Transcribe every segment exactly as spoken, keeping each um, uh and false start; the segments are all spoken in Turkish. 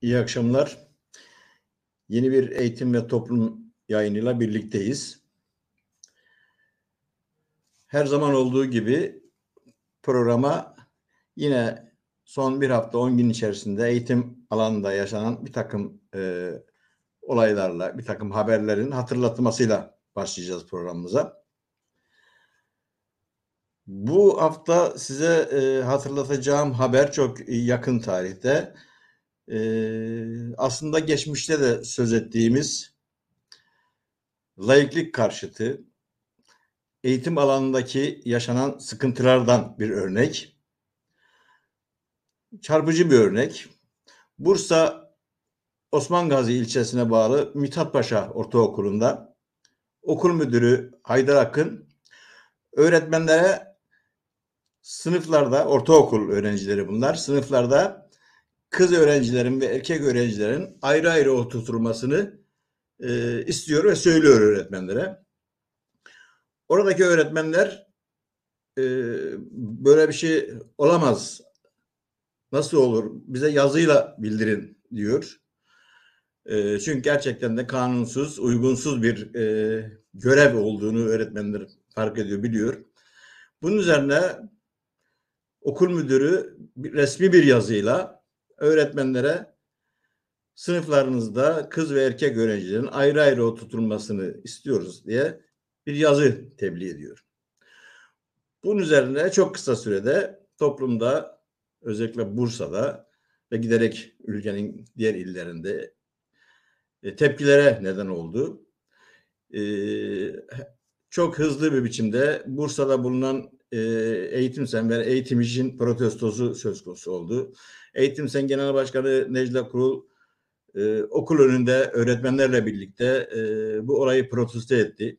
İyi akşamlar. Yeni bir eğitim ve toplum yayınıyla birlikteyiz. Her zaman olduğu gibi programa yine son bir hafta on gün içerisinde eğitim alanında yaşanan bir takım e, olaylarla, bir takım haberlerin hatırlatmasıyla başlayacağız programımıza. Bu hafta size e, hatırlatacağım haber çok yakın tarihte. E, aslında geçmişte de söz ettiğimiz laiklik karşıtı, eğitim alanındaki yaşanan sıkıntılardan bir örnek. Çarpıcı bir örnek. Bursa Osman Gazi ilçesine bağlı Mithatpaşa Ortaokulu'nda okul müdürü Haydar Akın öğretmenlere sınıflarda, ortaokul öğrencileri bunlar, sınıflarda kız öğrencilerin ve erkek öğrencilerin ayrı ayrı oturtulmasını e, istiyor ve söylüyor öğretmenlere. Oradaki öğretmenler e, böyle bir şey olamaz, nasıl olur, bize yazıyla bildirin diyor. E, çünkü gerçekten de kanunsuz, uygunsuz bir e, görev olduğunu öğretmenler fark ediyor, biliyor. Bunun üzerine okul müdürü resmi bir yazıyla öğretmenlere sınıflarınızda kız ve erkek öğrencilerin ayrı ayrı oturtulmasını istiyoruz diye bir yazı tebliğ ediyor. Bunun üzerine çok kısa sürede toplumda, özellikle Bursa'da ve giderek ülkenin diğer illerinde tepkilere neden oldu. Çok hızlı bir biçimde Bursa'da bulunan Eğitim Sen ve Eğitim İş'in protestosu söz konusu oldu. Eğitim Sen Genel Başkanı Necla Kurul okul önünde öğretmenlerle birlikte bu olayı protesto etti.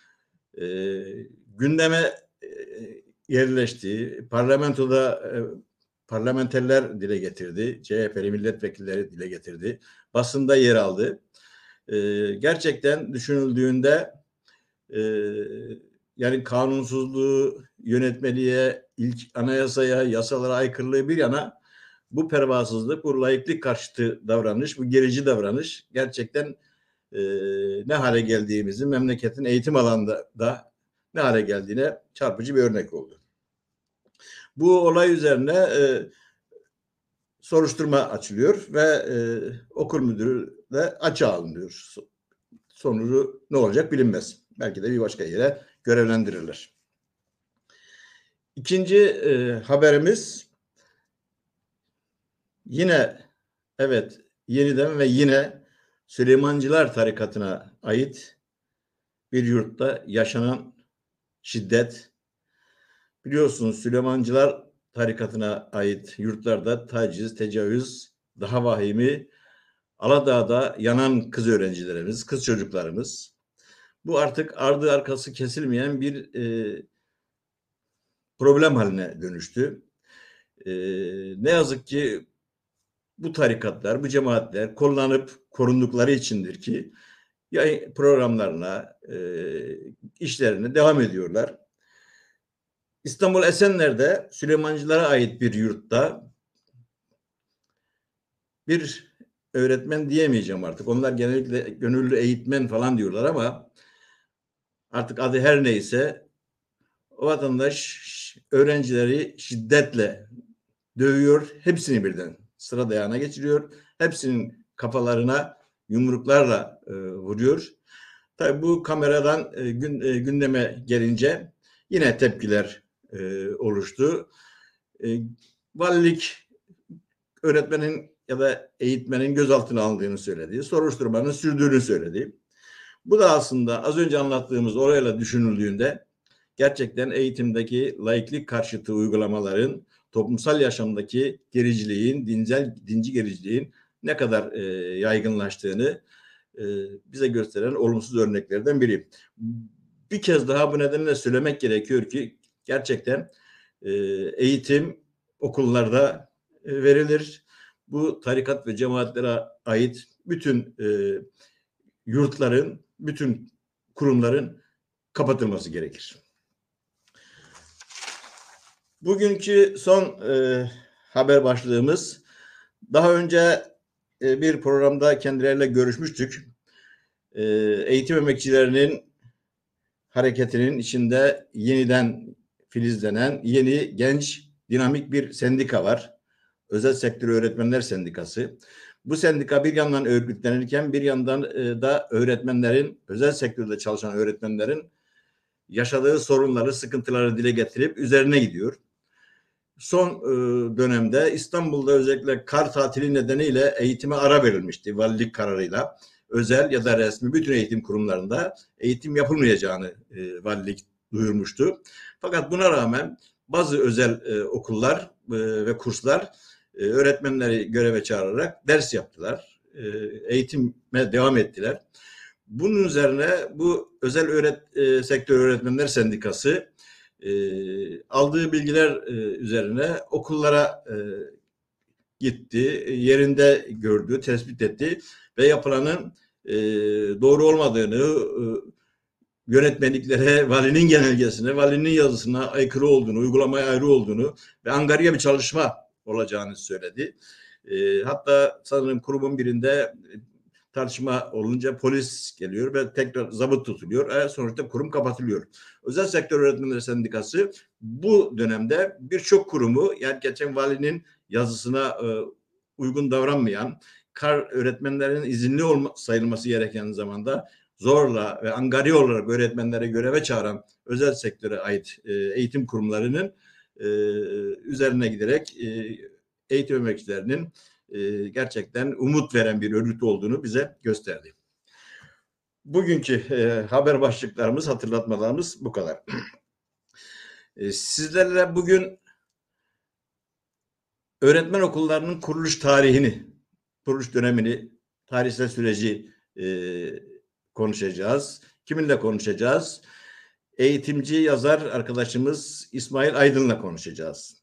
Gündeme yerleşti. Parlamentoda parlamenterler dile getirdi. C H P'li milletvekilleri dile getirdi. Basında yer aldı. Ee, gerçekten düşünüldüğünde e, yani kanunsuzluğu, yönetmeliğe, ilk anayasaya, yasalara aykırılığı bir yana, bu pervasızlık, bu laiklik karşıtı davranış, bu gerici davranış gerçekten e, ne hale geldiğimizi, memleketin eğitim alanında da ne hale geldiğine çarpıcı bir örnek oldu. Bu olay üzerine e, soruşturma açılıyor ve e, okul müdürü de açığa alınıyor. Sonucu ne olacak bilinmez. Belki de bir başka yere görevlendirirler. İkinci e, haberimiz yine, evet, yeniden ve yine Süleymancılar tarikatına ait bir yurtta yaşanan şiddet. Biliyorsunuz, Süleymancılar tarikatına ait yurtlarda taciz, tecavüz, daha vahimi Aladağ'da yanan kız öğrencilerimiz, kız çocuklarımız. Bu artık ardı arkası kesilmeyen bir e, problem haline dönüştü. E, ne yazık ki bu tarikatlar, bu cemaatler kullanıp korundukları içindir ki yayın programlarına, e, işlerine devam ediyorlar. İstanbul Esenler'de Süleymancılara ait bir yurtta bir öğretmen diyemeyeceğim artık. Onlar genellikle gönüllü eğitmen falan diyorlar ama artık adı her neyse, o vatandaş öğrencileri şiddetle dövüyor. Hepsini birden sıra dayağına geçiriyor. Hepsinin kafalarına yumruklarla e, vuruyor. Tabii bu kameradan e, gün, e, gündeme gelince yine tepkiler e, oluştu. E, valilik öğretmenin ya da eğitmenin gözaltına alındığını söyledi. Soruşturmanın sürdüğünü söyledi. Bu da aslında az önce anlattığımız orayla düşünüldüğünde gerçekten eğitimdeki laiklik karşıtı uygulamaların, toplumsal yaşamdaki gericiliğin, dinsel, dinci gericiliğin ne kadar e, yaygınlaştığını e, bize gösteren olumsuz örneklerden biri. Bir kez daha bu nedenle söylemek gerekiyor ki gerçekten e, eğitim okullarda e, verilir. Bu tarikat ve cemaatlere ait bütün e, yurtların, bütün kurumların kapatılması gerekir. Bugünkü son e, haber başlığımız, daha önce e, bir programda kendileriyle görüşmüştük. E, eğitim emekçilerinin hareketinin içinde yeniden filizlenen yeni, genç, dinamik bir sendika var. Özel Sektör Öğretmenler Sendikası. Bu sendika bir yandan örgütlenirken bir yandan e, da öğretmenlerin, özel sektörde çalışan öğretmenlerin yaşadığı sorunları, sıkıntıları dile getirip üzerine gidiyor. Son e, dönemde İstanbul'da özellikle kar tatili nedeniyle eğitime ara verilmişti valilik kararıyla. Özel ya da resmi bütün eğitim kurumlarında eğitim yapılmayacağını e, valilik duyurmuştu. Fakat buna rağmen bazı özel e, okullar e, ve kurslar e, öğretmenleri göreve çağırarak ders yaptılar. E, eğitime devam ettiler. Bunun üzerine bu özel öğret, e, sektör öğretmenler sendikası e, aldığı bilgiler e, üzerine okullara e, gitti, yerinde gördü, tespit etti ve yapılanın e, doğru olmadığını, e, yönetmeliklere, valinin genelgesine, valinin yazısına aykırı olduğunu, uygulamaya ayrı olduğunu ve angarya bir çalışma olacağını söyledi. E, hatta sanırım kurumun birinde tartışma olunca polis geliyor ve tekrar zabıt tutuluyor. E, sonuçta kurum kapatılıyor. Özel Sektör Öğretmenleri Sendikası bu dönemde birçok kurumu, yani geçen valinin yazısına e, uygun davranmayan, kar öğretmenlerin izinli olma, sayılması gereken zamanda zorla ve angarya olarak öğretmenlere göreve çağıran özel sektöre ait e, eğitim kurumlarının e, üzerine giderek e, eğitim emekçilerinin e, gerçekten umut veren bir örgüt olduğunu bize gösterdi. Bugünkü e, haber başlıklarımız, hatırlatmalarımız bu kadar. E, sizlerle bugün öğretmen okullarının kuruluş tarihini, kuruluş dönemini, tarihsel süreci e, konuşacağız. Kiminle konuşacağız? Eğitimci, yazar arkadaşımız İsmail Aydın'la konuşacağız.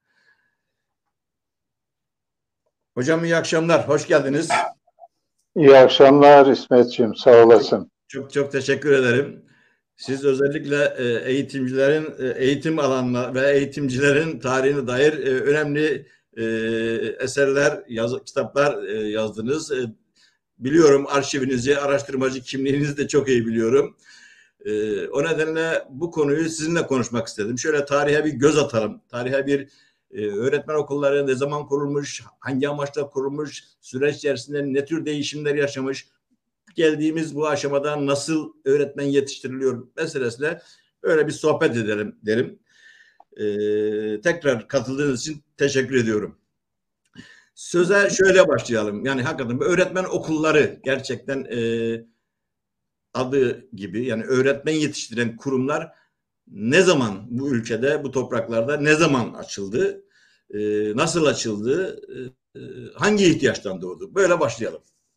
Hocam iyi akşamlar, hoş geldiniz. İyi akşamlar İsmetciğim, sağ olasın. Çok çok teşekkür ederim. Siz özellikle eğitimcilerin eğitim alanına ve eğitimcilerin tarihine dair önemli eserler, yaz, kitaplar yazdınız. Biliyorum arşivinizi, araştırmacı kimliğinizi de çok iyi biliyorum. O nedenle bu konuyu sizinle konuşmak istedim. Şöyle tarihe bir göz atalım. Tarihe bir öğretmen okulları ne zaman kurulmuş, hangi amaçla kurulmuş, süreç içerisinde ne tür değişimler yaşamış, geldiğimiz bu aşamada nasıl öğretmen yetiştiriliyor meselesiyle öyle bir sohbet edelim derim. Ee, tekrar katıldığınız için teşekkür ediyorum. Söze şöyle başlayalım. Yani hakikaten öğretmen okulları gerçekten e, adı gibi, yani öğretmen yetiştiren kurumlar ne zaman bu ülkede, bu topraklarda ne zaman açıldı? E, nasıl açıldı? E, hangi ihtiyaçtan doğdu? Böyle başlayalım.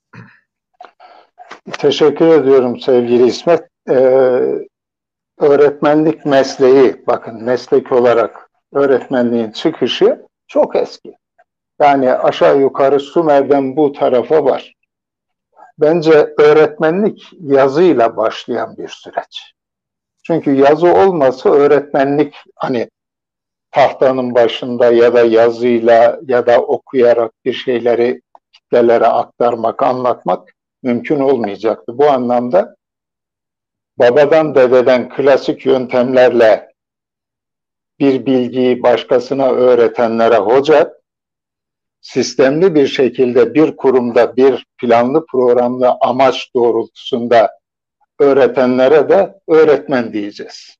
Teşekkür ediyorum sevgili İsmet. Ee, öğretmenlik mesleği, bakın meslek olarak öğretmenliğin çıkışı çok eski. Yani aşağı yukarı Sümer'den bu tarafa var. Bence öğretmenlik yazıyla başlayan bir süreç. Çünkü yazı olmasa öğretmenlik hani tahtanın başında ya da yazıyla ya da okuyarak bir şeyleri kitlelere aktarmak, anlatmak mümkün olmayacaktı. Bu anlamda babadan dededen klasik yöntemlerle bir bilgiyi başkasına öğretenlere hoca, sistemli bir şekilde bir kurumda bir planlı programlı amaç doğrultusunda öğretenlere de öğretmen diyeceğiz.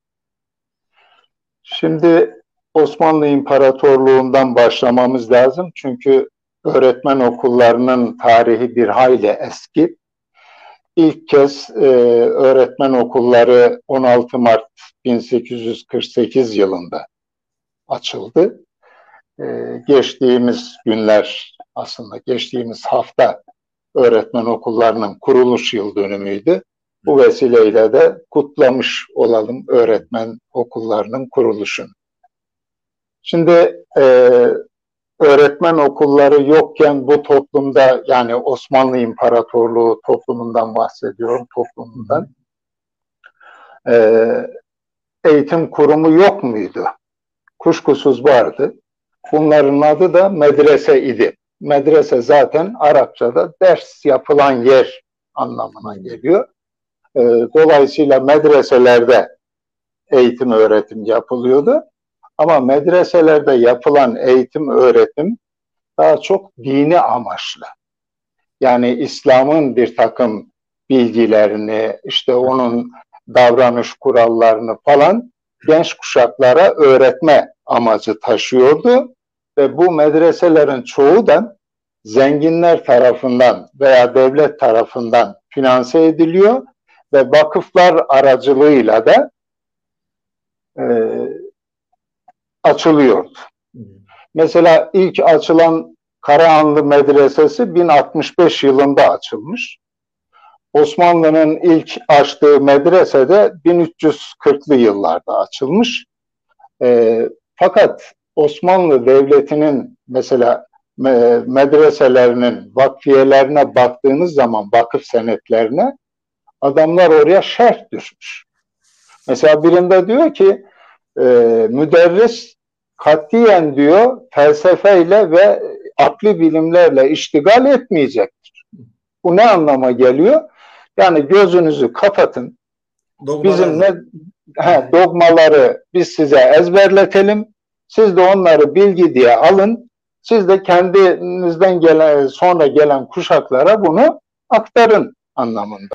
Şimdi Osmanlı İmparatorluğu'ndan başlamamız lazım. Çünkü öğretmen okullarının tarihi bir hayli eski. İlk kez e, öğretmen okulları on altı Mart bin sekiz yüz kırk sekiz yılında açıldı. E, geçtiğimiz günler, aslında geçtiğimiz hafta öğretmen okullarının kuruluş yıl dönümüydü. Bu vesileyle de kutlamış olalım öğretmen okullarının kuruluşunu. Şimdi e, öğretmen okulları yokken bu toplumda, yani Osmanlı İmparatorluğu toplumundan bahsediyorum, toplumundan. E, eğitim kurumu yok muydu? Kuşkusuz vardı. Bunların adı da medrese idi. medrese zaten Arapçada ders yapılan yer anlamına geliyor. E, dolayısıyla medreselerde eğitim öğretim yapılıyordu. Ama medreselerde yapılan eğitim öğretim daha çok dini amaçlı. Yani İslam'ın bir takım bilgilerini, işte onun davranış kurallarını falan genç kuşaklara öğretme amacı taşıyordu. Ve bu medreselerin çoğu da zenginler tarafından veya devlet tarafından finanse ediliyor ve vakıflar aracılığıyla da e, açılıyordu. Mesela ilk açılan Karahanlı Medresesi bin altmış beş yılında açılmış. Osmanlı'nın ilk açtığı medrese de bin üç yüz kırklı yıllarda açılmış. E, fakat Osmanlı Devleti'nin mesela me medreselerinin vakfiyelerine baktığınız zaman vakıf senetlerine adamlar oraya şerh düşmüş. Mesela birinde diyor ki e, müderris katiyen diyor felsefeyle ve akli bilimlerle iştigal etmeyecektir. Bu ne anlama geliyor? Yani gözünüzü kapatın. Dogmalar. Bizim ne he, dogmaları biz size ezberletelim. Siz de onları bilgi diye alın. Siz de kendinizden gelen sonra gelen kuşaklara bunu aktarın anlamında.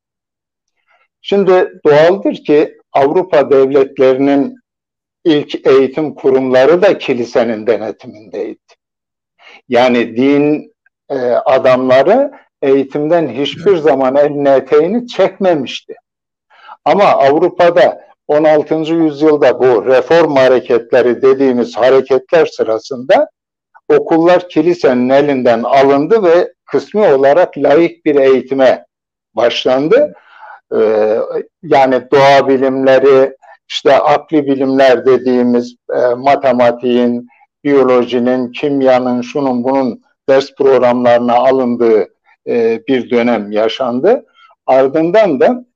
Şimdi doğaldır ki Avrupa devletlerinin ilk eğitim kurumları da kilisenin denetimindeydi. Yani din e, adamları eğitimden hiçbir zaman elini eteğini çekmemişti. Ama Avrupa'da on altıncı yüzyılda bu reform hareketleri dediğimiz hareketler sırasında okullar kilisenin elinden alındı ve kısmi olarak laik bir eğitime başlandı. Ee, yani doğa bilimleri, işte akli bilimler dediğimiz e, matematiğin, biyolojinin, kimyanın, şunun bunun ders programlarına alındığı e, bir dönem yaşandı. Ardından da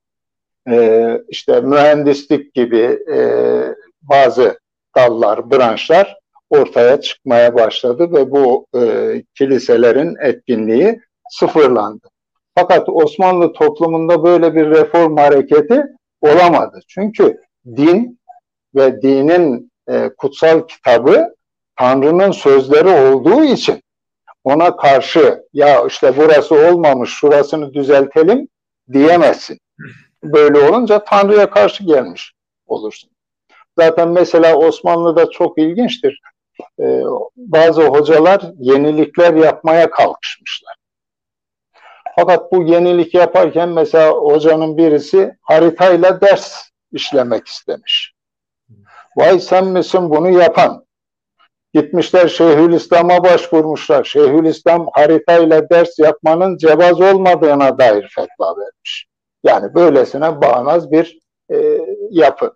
e, işte mühendislik gibi e, bazı dallar, branşlar ortaya çıkmaya başladı ve bu e, kiliselerin etkinliği sıfırlandı. Fakat Osmanlı toplumunda böyle bir reform hareketi olamadı. Çünkü din ve dinin e, kutsal kitabı Tanrı'nın sözleri olduğu için ona karşı ya işte burası olmamış, şurasını düzeltelim diyemezsin. Böyle olunca Tanrı'ya karşı gelmiş olursun. Zaten mesela Osmanlı'da çok ilginçtir. Ee, bazı hocalar yenilikler yapmaya kalkışmışlar. Fakat bu yenilik yaparken mesela hocanın birisi haritayla ders işlemek istemiş. Vay sen misin bunu yapan? Gitmişler Şeyhülislam'a başvurmuşlar. Şeyhülislam haritayla ders yapmanın cevaz olmadığına dair fetva vermiş. Yani böylesine bağnaz bir e, yapı.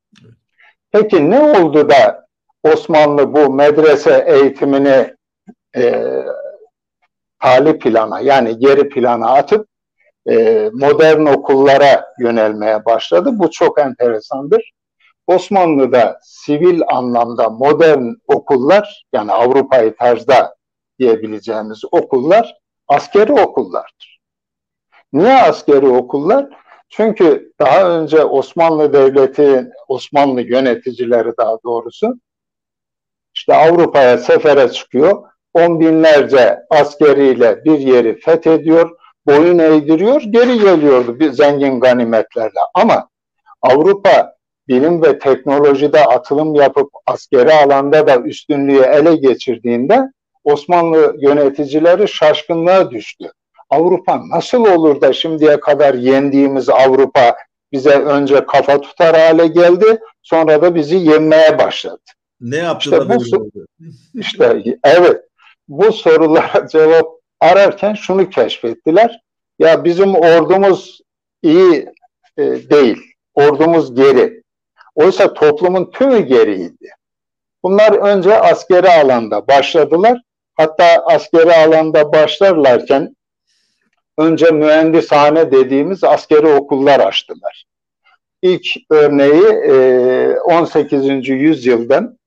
Peki ne oldu da Osmanlı bu medrese eğitimini e, tali plana yani geri plana atıp e, modern okullara yönelmeye başladı? Bu çok enteresandır. Osmanlı'da sivil anlamda modern okullar yani Avrupa'yı tarzda diyebileceğimiz okullar askeri okullardır. Niye askeri okullar? Çünkü daha önce Osmanlı Devleti, Osmanlı yöneticileri daha doğrusu işte Avrupa'ya sefere çıkıyor, on binlerce askeriyle bir yeri fethediyor, boyun eğdiriyor, geri geliyordu bir zengin ganimetlerle. Ama Avrupa bilim ve teknolojide atılım yapıp askeri alanda da üstünlüğü ele geçirdiğinde Osmanlı yöneticileri şaşkınlığa düştü. Avrupa nasıl olur da şimdiye kadar yendiğimiz Avrupa bize önce kafa tutar hale geldi, sonra da bizi yenmeye başladı. Ne yaptı işte da bu oldu? İşte evet, bu sorulara cevap ararken şunu keşfettiler. Ya bizim ordumuz iyi e, değil, ordumuz geri. Oysa toplumun tümü geriydi. Bunlar önce askeri alanda başladılar. Hatta askeri alanda başlarlarken önce mühendishane dediğimiz askeri okullar açtılar. İlk örneği on sekizinci yüzyıldan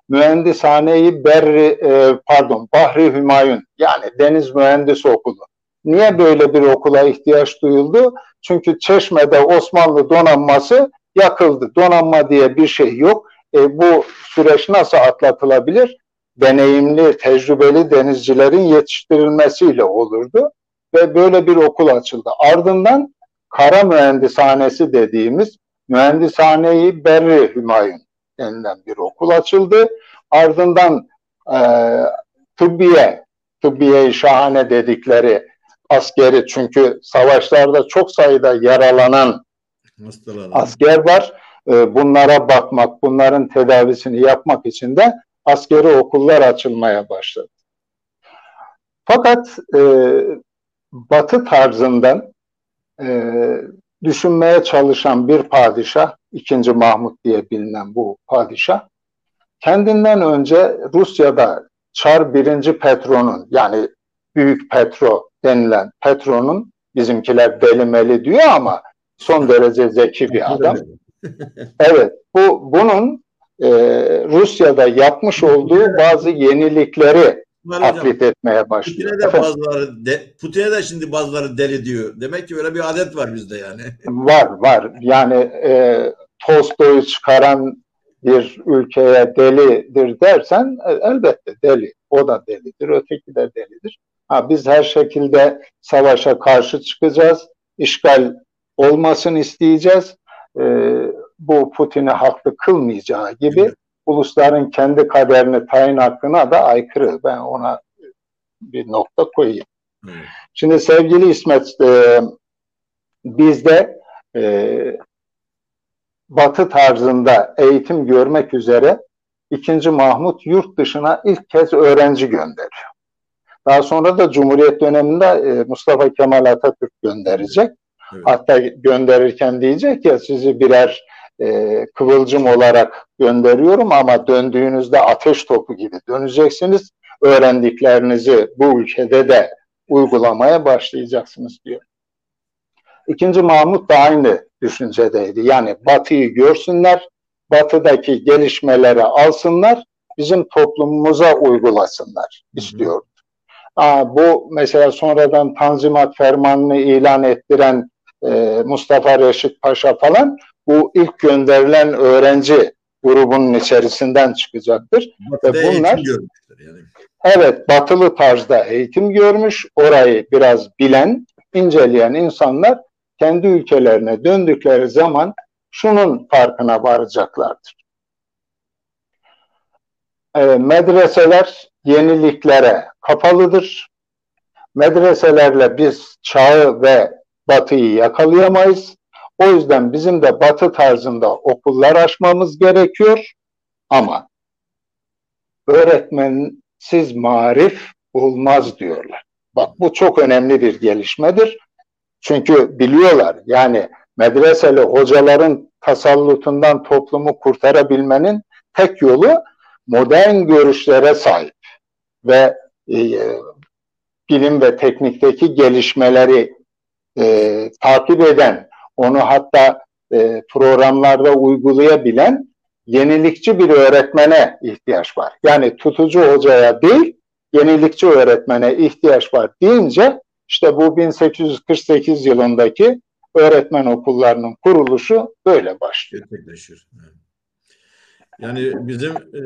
Mühendishane-i Berri, e, pardon, Bahri Hümayun, yani Deniz Mühendis Okulu. Niye böyle bir okula ihtiyaç duyuldu? Çünkü Çeşme'de Osmanlı donanması yakıldı. Donanma diye bir şey yok. E, bu süreç nasıl atlatılabilir? Deneyimli, tecrübeli denizcilerin yetiştirilmesiyle olurdu. Ve böyle bir okul açıldı. Ardından Kara Mühendishanesi dediğimiz Mühendishane-i Berri Hümayun denilen bir okul açıldı. Ardından e, tıbbiye, tıbbiye-i şahane dedikleri askeri, çünkü savaşlarda çok sayıda yaralanan asker var. E, bunlara bakmak, bunların tedavisini yapmak için de askeri okullar açılmaya başladı. Fakat e, Batı tarzından e, düşünmeye çalışan bir padişah, ikinci Mahmut diye bilinen bu padişah, kendinden önce Rusya'da Çar birinci Petro'nun, yani Büyük Petro denilen Petro'nun, bizimkiler delimeli diyor ama son derece zeki bir adam. Evet, bu bunun e, Rusya'da yapmış olduğu bazı yenilikleri taklit etmeye başlıyor. Putin'e de bazıları de, Putin'e de şimdi bazıları deli diyor. Demek ki böyle bir adet var bizde yani. Var, var. Yani e, Tolstoy'u çıkaran bir ülkeye delidir dersen e, elbette deli. O da delidir, öteki de delidir. Ha, biz her şekilde savaşa karşı çıkacağız. İşgal olmasın isteyeceğiz. E, bu Putin'i haklı kılmayacağı gibi evet, ulusların kendi kaderini tayin hakkına da aykırı. Ben ona bir nokta koyayım. Evet. Şimdi sevgili İsmet, e, bizde e, Batı tarzında eğitim görmek üzere ikinci Mahmut yurt dışına ilk kez öğrenci gönderiyor. Daha sonra da Cumhuriyet döneminde e, Mustafa Kemal Atatürk gönderecek. Evet. Hatta gönderirken diyecek ya, sizi birer e, kıvılcım olarak gönderiyorum ama döndüğünüzde ateş topu gibi döneceksiniz. Öğrendiklerinizi bu ülkede de uygulamaya başlayacaksınız diyor. İkinci Mahmut da aynı düşüncedeydi. Yani Batı'yı görsünler, Batı'daki gelişmeleri alsınlar, bizim toplumumuza uygulasınlar istiyordu. Aa, bu mesela sonradan Tanzimat Fermanı'nı ilan ettiren e, Mustafa Reşit Paşa falan, bu ilk gönderilen öğrenci grubunun içerisinden çıkacaktır. Batı'da ve bunlar yani. Evet, batılı tarzda eğitim görmüş, orayı biraz bilen, inceleyen insanlar kendi ülkelerine döndükleri zaman şunun farkına varacaklardır. E, medreseler yeniliklere kapalıdır. Medreselerle biz çağı ve batıyı yakalayamayız. O yüzden bizim de batı tarzında okullar açmamız gerekiyor. Ama öğretmensiz marif olmaz diyorlar. Bak, bu çok önemli bir gelişmedir. Çünkü biliyorlar, yani medreseli hocaların tasallutundan toplumu kurtarabilmenin tek yolu modern görüşlere sahip ve e, bilim ve teknikteki gelişmeleri e, takip eden, onu hatta e, programlarda uygulayabilen yenilikçi bir öğretmene ihtiyaç var. Yani tutucu hocaya değil, yenilikçi öğretmene ihtiyaç var deyince, işte bu bin sekiz yüz kırk sekiz yılındaki öğretmen okullarının kuruluşu böyle başlıyor. Yani bizim e,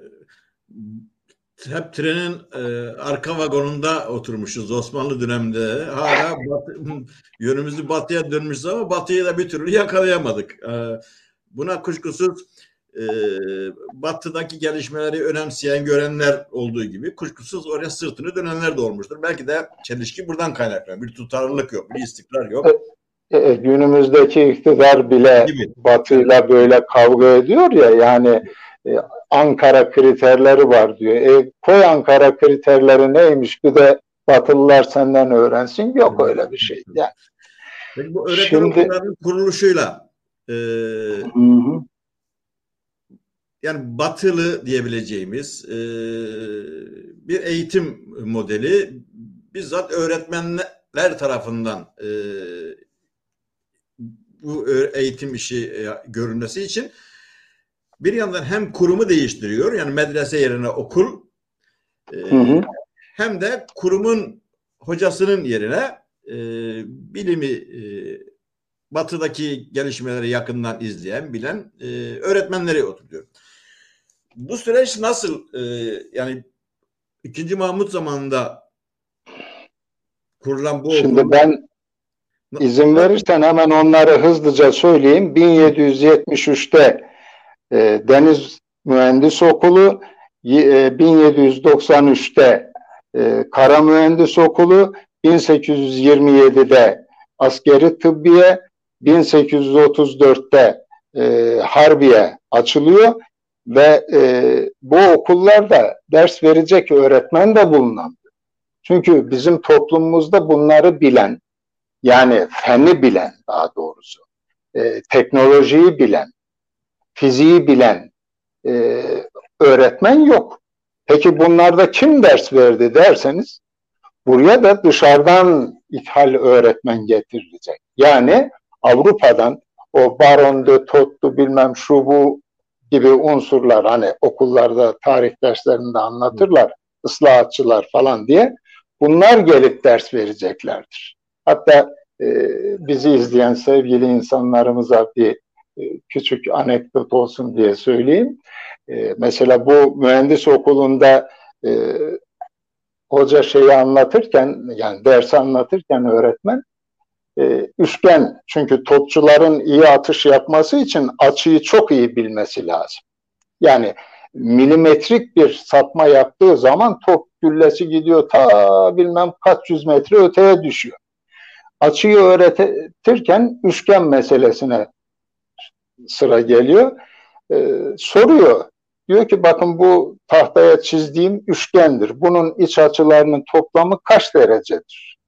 hep trenin e, arka vagonunda oturmuşuz Osmanlı döneminde. Hala batı, yönümüzü batıya dönmüşüz ama batıyı da bir türlü yakalayamadık. E, buna kuşkusuz e, batıdaki gelişmeleri önemseyen, görenler olduğu gibi kuşkusuz oraya sırtını dönenler de olmuştur. Belki de çelişki buradan kaynaklanıyor. Bir tutarlılık yok, bir istikrar yok. E, e, günümüzdeki iktidar bile gibi batıyla böyle kavga ediyor ya, yani e, Ankara kriterleri var diyor. E, koy Ankara kriterleri neymiş, bir de Batılılar senden öğrensin. Yok öyle bir şey. Yani, peki bu öğretmen Şimdi, okullarının kuruluşuyla e, hı hı. yani batılı diyebileceğimiz e, bir eğitim modeli bizzat öğretmenler tarafından e, bu eğitim işi e, görülmesi için bir yandan hem kurumu değiştiriyor, yani medrese yerine okul, e, Hı hı. hem de kurumun hocasının yerine e, bilimi, e, batıdaki gelişmeleri yakından izleyen, bilen e, öğretmenleri oturuyor. Bu süreç nasıl, e, yani ikinci Mahmut zamanında kurulan bu Şimdi okul ben izin nasıl? verirsen hemen onları hızlıca söyleyeyim. bin yedi yüz yetmiş üçte e, Deniz Mühendis Okulu, e, bin yedi yüz doksan üçte e, Kara Mühendis Okulu, bin sekiz yüz yirmi yedide Askeri Tıbbiye, bin sekiz yüz otuz dörtte e, Harbiye açılıyor ve e, bu okullarda ders verecek öğretmen de bulunan. Çünkü bizim toplumumuzda bunları bilen, yani feni bilen daha doğrusu, e, teknolojiyi bilen, fiziği bilen e, öğretmen yok. Peki bunlarda kim ders verdi derseniz, buraya da dışarıdan ithal öğretmen getirilecek. Yani Avrupa'dan o Baron de Tot'tu bilmem şu bu gibi unsurlar, hani okullarda tarih derslerinde anlatırlar, ıslahatçılar falan diye, bunlar gelip ders vereceklerdir. Hatta e, bizi izleyen sevgili insanlarımıza bir e, küçük anekdot olsun diye söyleyeyim. E, mesela bu mühendis okulunda e, hoca şeyi anlatırken, yani dersi anlatırken öğretmen, e, üçgen, çünkü topçuların iyi atış yapması için açıyı çok iyi bilmesi lazım. Yani milimetrik bir sapma yaptığı zaman top güllesi gidiyor ta bilmem kaç yüz metre öteye düşüyor. Açıyı öğretirken üçgen meselesine sıra geliyor. Ee, soruyor. Diyor ki bakın bu tahtaya çizdiğim üçgendir. Bunun iç açılarının toplamı kaç derecedir?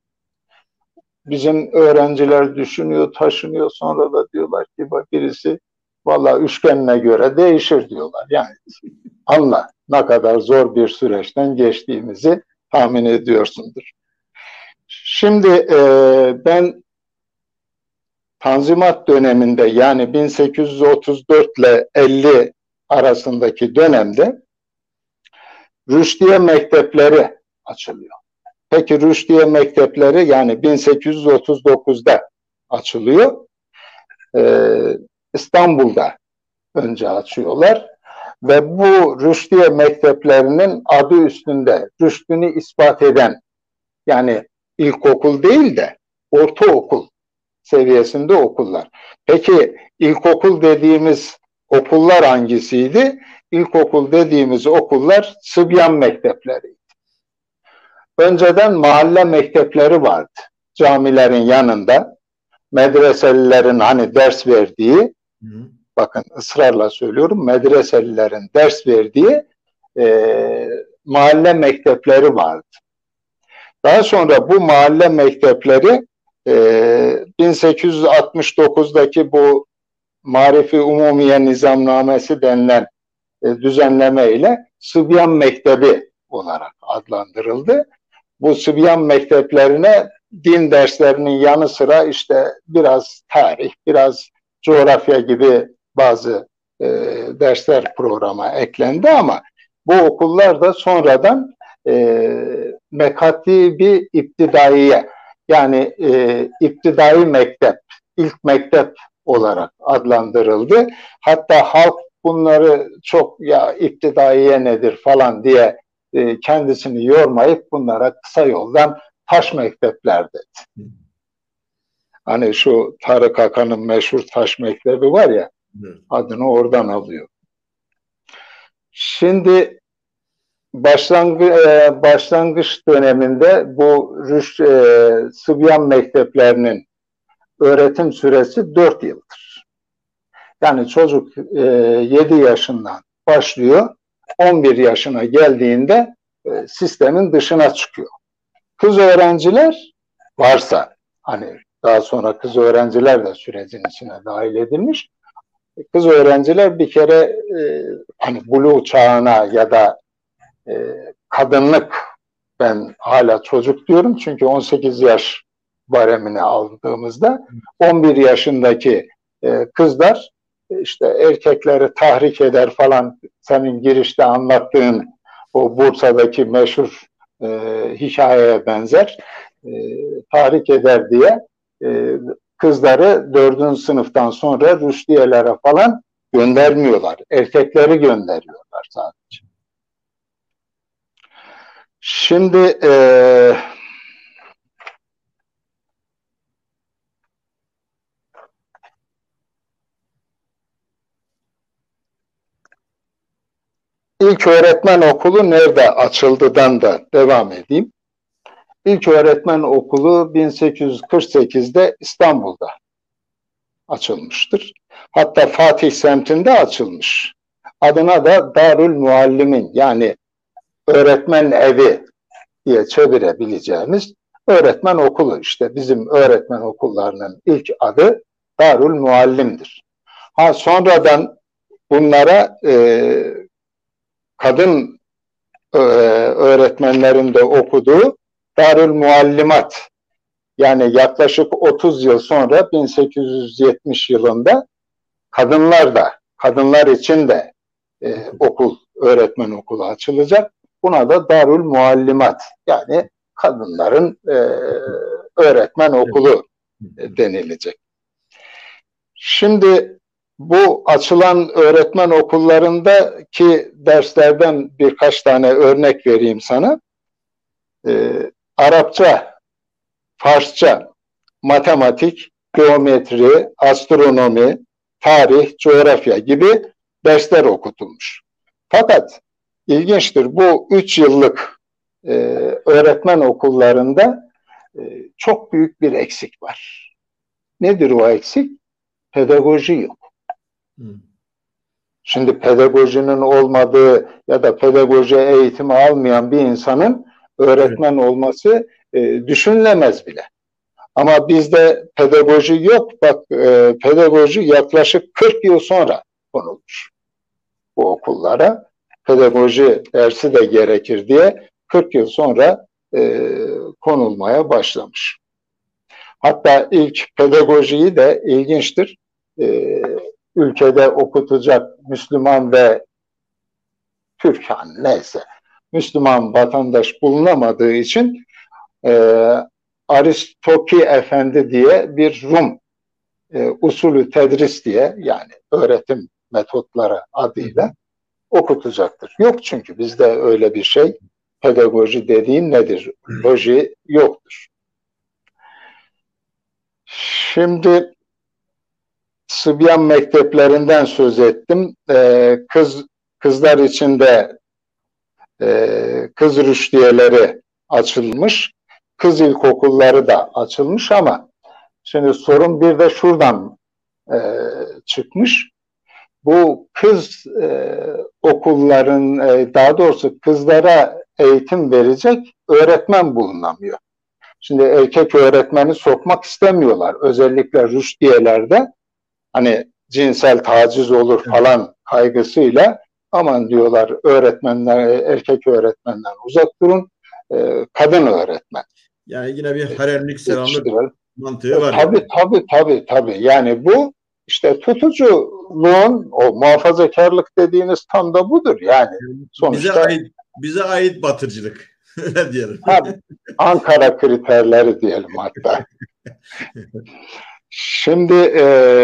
Bizim öğrenciler düşünüyor, taşınıyor. Sonra da diyorlar ki bak birisi vallahi üçgenine göre değişir diyorlar. Yani anla ne kadar zor bir süreçten geçtiğimizi tahmin ediyorsundur. Şimdi e, ben Tanzimat döneminde, yani bin sekiz yüz otuz dört ile elli arasındaki dönemde Rüşdiye mektepleri açılıyor. Peki Rüşdiye mektepleri yani bin sekiz yüz otuz dokuzda açılıyor. Ee, İstanbul'da önce açıyorlar ve bu Rüşdiye mekteplerinin adı üstünde rüştünü ispat eden, yani ilkokul değil de ortaokul seviyesinde okullar. Peki ilkokul dediğimiz okullar hangisiydi? İlkokul dediğimiz okullar Sıbyan mektepleri. Önceden mahalle mektepleri vardı. Camilerin yanında medreselilerin hani ders verdiği, hı. bakın ısrarla söylüyorum, medreselilerin ders verdiği e, mahalle mektepleri vardı. Daha sonra bu mahalle mektepleri e, bin sekiz yüz altmış dokuzdaki bu Marifi Umumiye Nizamnamesi denilen e, düzenleme ile Sıbyan Mektebi olarak adlandırıldı. Bu Sıbyan mekteplerine din derslerinin yanı sıra işte biraz tarih, biraz coğrafya gibi bazı e, dersler programa eklendi ama bu okullar da sonradan e, Mekatibi İptidaiye, yani e, İptidai mektep, ilk mektep olarak adlandırıldı. Hatta halk bunları çok ya İptidaiye nedir falan diye e, kendisini yormayıp bunlara kısa yoldan taş mektepler dedi. Hani şu Tarık Akan'ın meşhur taş mektebi var ya, adını oradan alıyor. Şimdi başlangıç, e, başlangıç döneminde bu Rüş, e, Sıbyan mekteplerinin öğretim süresi dört yıldır. Yani çocuk e, yedi yaşından başlıyor, on bir yaşına geldiğinde e, sistemin dışına çıkıyor. Kız öğrenciler varsa, hani daha sonra kız öğrenciler de sürecin içine dahil edilmiş. Kız öğrenciler bir kere e, hani buluğ çağına ya da e, kadınlık, ben hala çocuk diyorum çünkü on sekiz yaş baremine aldığımızda on bir yaşındaki e, kızlar işte erkekleri tahrik eder falan, senin girişte anlattığın o Bursa'daki meşhur e, hikayeye benzer, e, tahrik eder diye e, kızları dördüncü sınıftan sonra rüştiyelere falan göndermiyorlar. Erkekleri gönderiyorlar sadece. Şimdi e, ilk öğretmen okulu nerede açıldıdan da devam edeyim. İlk öğretmen okulu bin sekiz yüz kırk sekizde İstanbul'da açılmıştır. Hatta Fatih semtinde açılmış. Adına da Darül Muallimin, yani öğretmen evi diye çevirebileceğimiz öğretmen okulu. İşte bizim öğretmen okullarının ilk adı Darül Muallim'dir. Ha, sonradan bunlara e, kadın e, öğretmenlerin de okuduğu Darül Muallimat, yani yaklaşık otuz yıl sonra bin sekiz yüz yetmiş yılında kadınlar da, kadınlar için de e, okul, öğretmen okulu açılacak. Buna da Darül Muallimat, yani kadınların e, öğretmen okulu e, denilecek. Şimdi bu açılan öğretmen okullarındaki derslerden birkaç tane örnek vereyim sana. E, Arapça, Farsça, matematik, geometri, astronomi, tarih, coğrafya gibi dersler okutulmuş. Fakat ilginçtir, bu üç yıllık e, öğretmen okullarında e, çok büyük bir eksik var. Nedir o eksik? Pedagoji yok. Hmm. Şimdi pedagojinin olmadığı ya da pedagoji eğitimi almayan bir insanın öğretmen evet. olması e, düşünülemez bile. Ama bizde pedagoji yok. Bak, e, pedagoji yaklaşık kırk yıl sonra konulmuş bu okullara. Pedagoji dersi de gerekir diye kırk yıl sonra e, konulmaya başlamış. Hatta ilk pedagojiyi de ilginçtir. E, ülkede okutacak Müslüman ve Türk, neyse, Müslüman vatandaş bulunamadığı için e, Aristoki Efendi diye bir Rum e, usulü tedris diye, yani öğretim metotları adıyla okutacaktır. Yok, çünkü bizde öyle bir şey, pedagoji dediğin nedir? Loji yoktur. Şimdi Sıbyan mekteplerinden söz ettim. E, kız kızlar için de e, kız rüştiyeleri açılmış. Kız ilkokulları da açılmış ama şimdi sorun bir de şuradan e, çıkmış. Bu kız e, okulların, e, daha doğrusu kızlara eğitim verecek öğretmen bulunamıyor. Şimdi erkek öğretmeni sokmak istemiyorlar. Özellikle rüştiyelerde, hani cinsel taciz olur falan kaygısıyla, aman diyorlar, öğretmenler, erkek öğretmenden uzak durun, e, kadın öğretmen. Yani yine bir haremlik, selamlık mantığı var. Tabii, tabii, tabii, tabii. Yani bu işte tutuculuğun, o muhafazakarlık dediğiniz tam da budur. Yani sonuçta bize ait, bize ait batırcılık. Öyle diyelim. Tabii, Ankara kriterleri diyelim hatta. Şimdi e,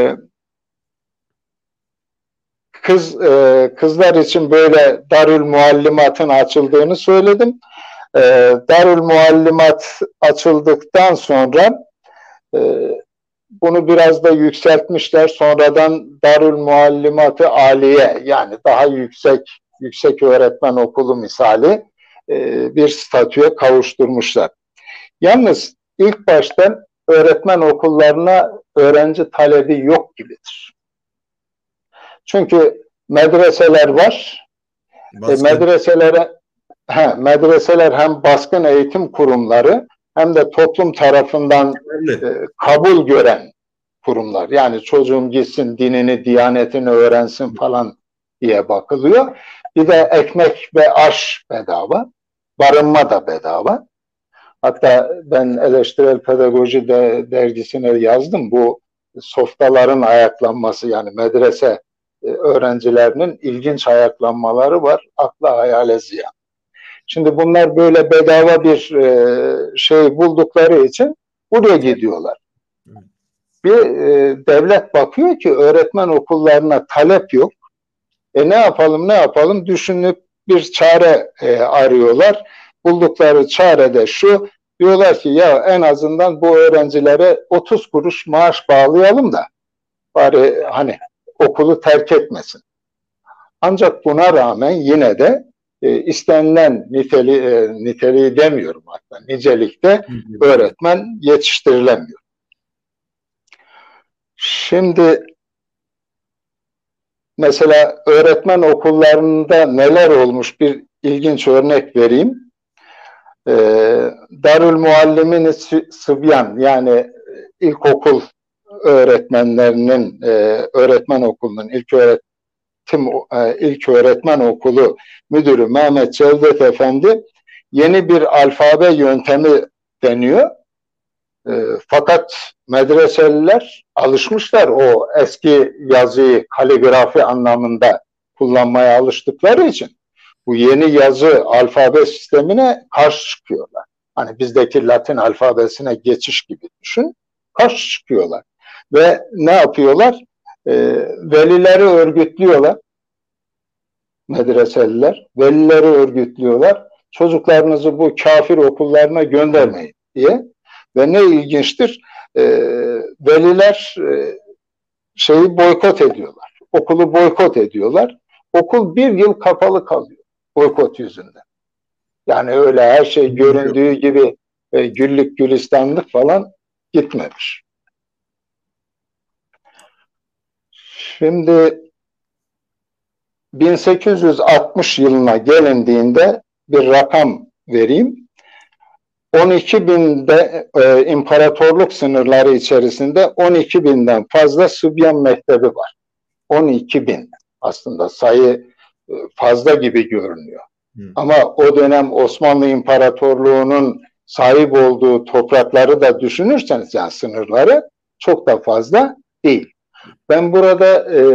kız e, kızlar için böyle Darül Muallimat'ın açıldığını söyledim. E, Darül Muallimat açıldıktan sonra e, bunu biraz da yükseltmişler. Sonradan Darül Muallimat-ı Aliye, yani daha yüksek yüksek öğretmen okulu misali e, bir statüye kavuşturmuşlar. Yalnız ilk başta öğretmen okullarına öğrenci talebi yok gibidir. Çünkü medreseler var. E, medreselere he, medreseler hem baskın eğitim kurumları hem de toplum tarafından e, kabul gören kurumlar. Yani çocuğum gitsin, dinini, diyanetini öğrensin falan diye bakılıyor. Bir de ekmek ve aş bedava, barınma da bedava. Hatta ben eleştirel pedagoji de, dergisine yazdım. Bu softaların ayaklanması, yani medrese e, öğrencilerinin ilginç ayaklanmaları var. Akla hayale ziyan. Şimdi bunlar böyle bedava bir e, şey buldukları için buraya gidiyorlar. Bir e, devlet bakıyor ki öğretmen okullarına talep yok. E ne yapalım ne yapalım düşünüp bir çare e, arıyorlar. Buldukları çare de şu, diyorlar ki ya en azından bu öğrencilere otuz kuruş maaş bağlayalım da bari hani okulu terk etmesin. Ancak buna rağmen yine de e, istenilen niteli, e, niteliği demiyorum hatta nicelikte öğretmen yetiştirilemiyor. Şimdi mesela öğretmen okullarında neler olmuş bir ilginç örnek vereyim. Ee, Darül Muallimin Sıbyan, yani ilkokul öğretmenlerinin e, öğretmen okulunun ilk öğretim e, ilk öğretmen okulu müdürü Mehmet Cevdet Efendi yeni bir alfabe yöntemi deniyor. E, fakat medreseliler alışmışlar o eski yazıyı kaligrafi anlamında kullanmaya alıştıkları için bu yeni yazı alfabe sistemine karşı çıkıyorlar. Hani bizdeki Latin alfabesine geçiş gibi düşün. Karşı çıkıyorlar. Ve ne yapıyorlar? E, velileri örgütlüyorlar. Medreseliler. Velileri örgütlüyorlar. Çocuklarınızı bu kafir okullarına göndermeyin diye. Ve ne ilginçtir, e, veliler e, şeyi boykot ediyorlar. Okulu boykot ediyorlar. Okul bir yıl kapalı kalıyor boykot yüzünden. Yani öyle her şey göründüğü gibi e, güllük gülistanlık falan gitmemiş. Şimdi bin sekiz yüz altmış yılına gelindiğinde bir rakam vereyim. on iki binde e, imparatorluk sınırları içerisinde on iki binden fazla Sübyan Mektebi var. on iki bin aslında sayı e, fazla gibi görünüyor. Hı. Ama o dönem Osmanlı İmparatorluğu'nun sahip olduğu toprakları da düşünürseniz, yani sınırları çok da fazla değil. Ben burada e,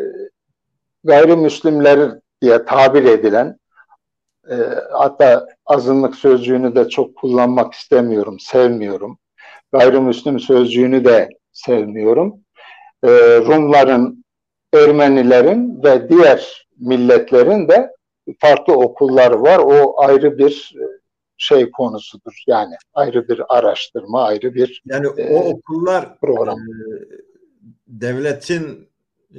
gayrimüslimler diye tabir edilen, E, hatta azınlık sözcüğünü de çok kullanmak istemiyorum, sevmiyorum. Gayrimüslim sözcüğünü de sevmiyorum. E, Rumların, Ermenilerin ve diğer milletlerin de farklı okulları var. O ayrı bir şey konusudur. Yani ayrı bir araştırma, ayrı bir yani e, o okullar program. E, devletin e,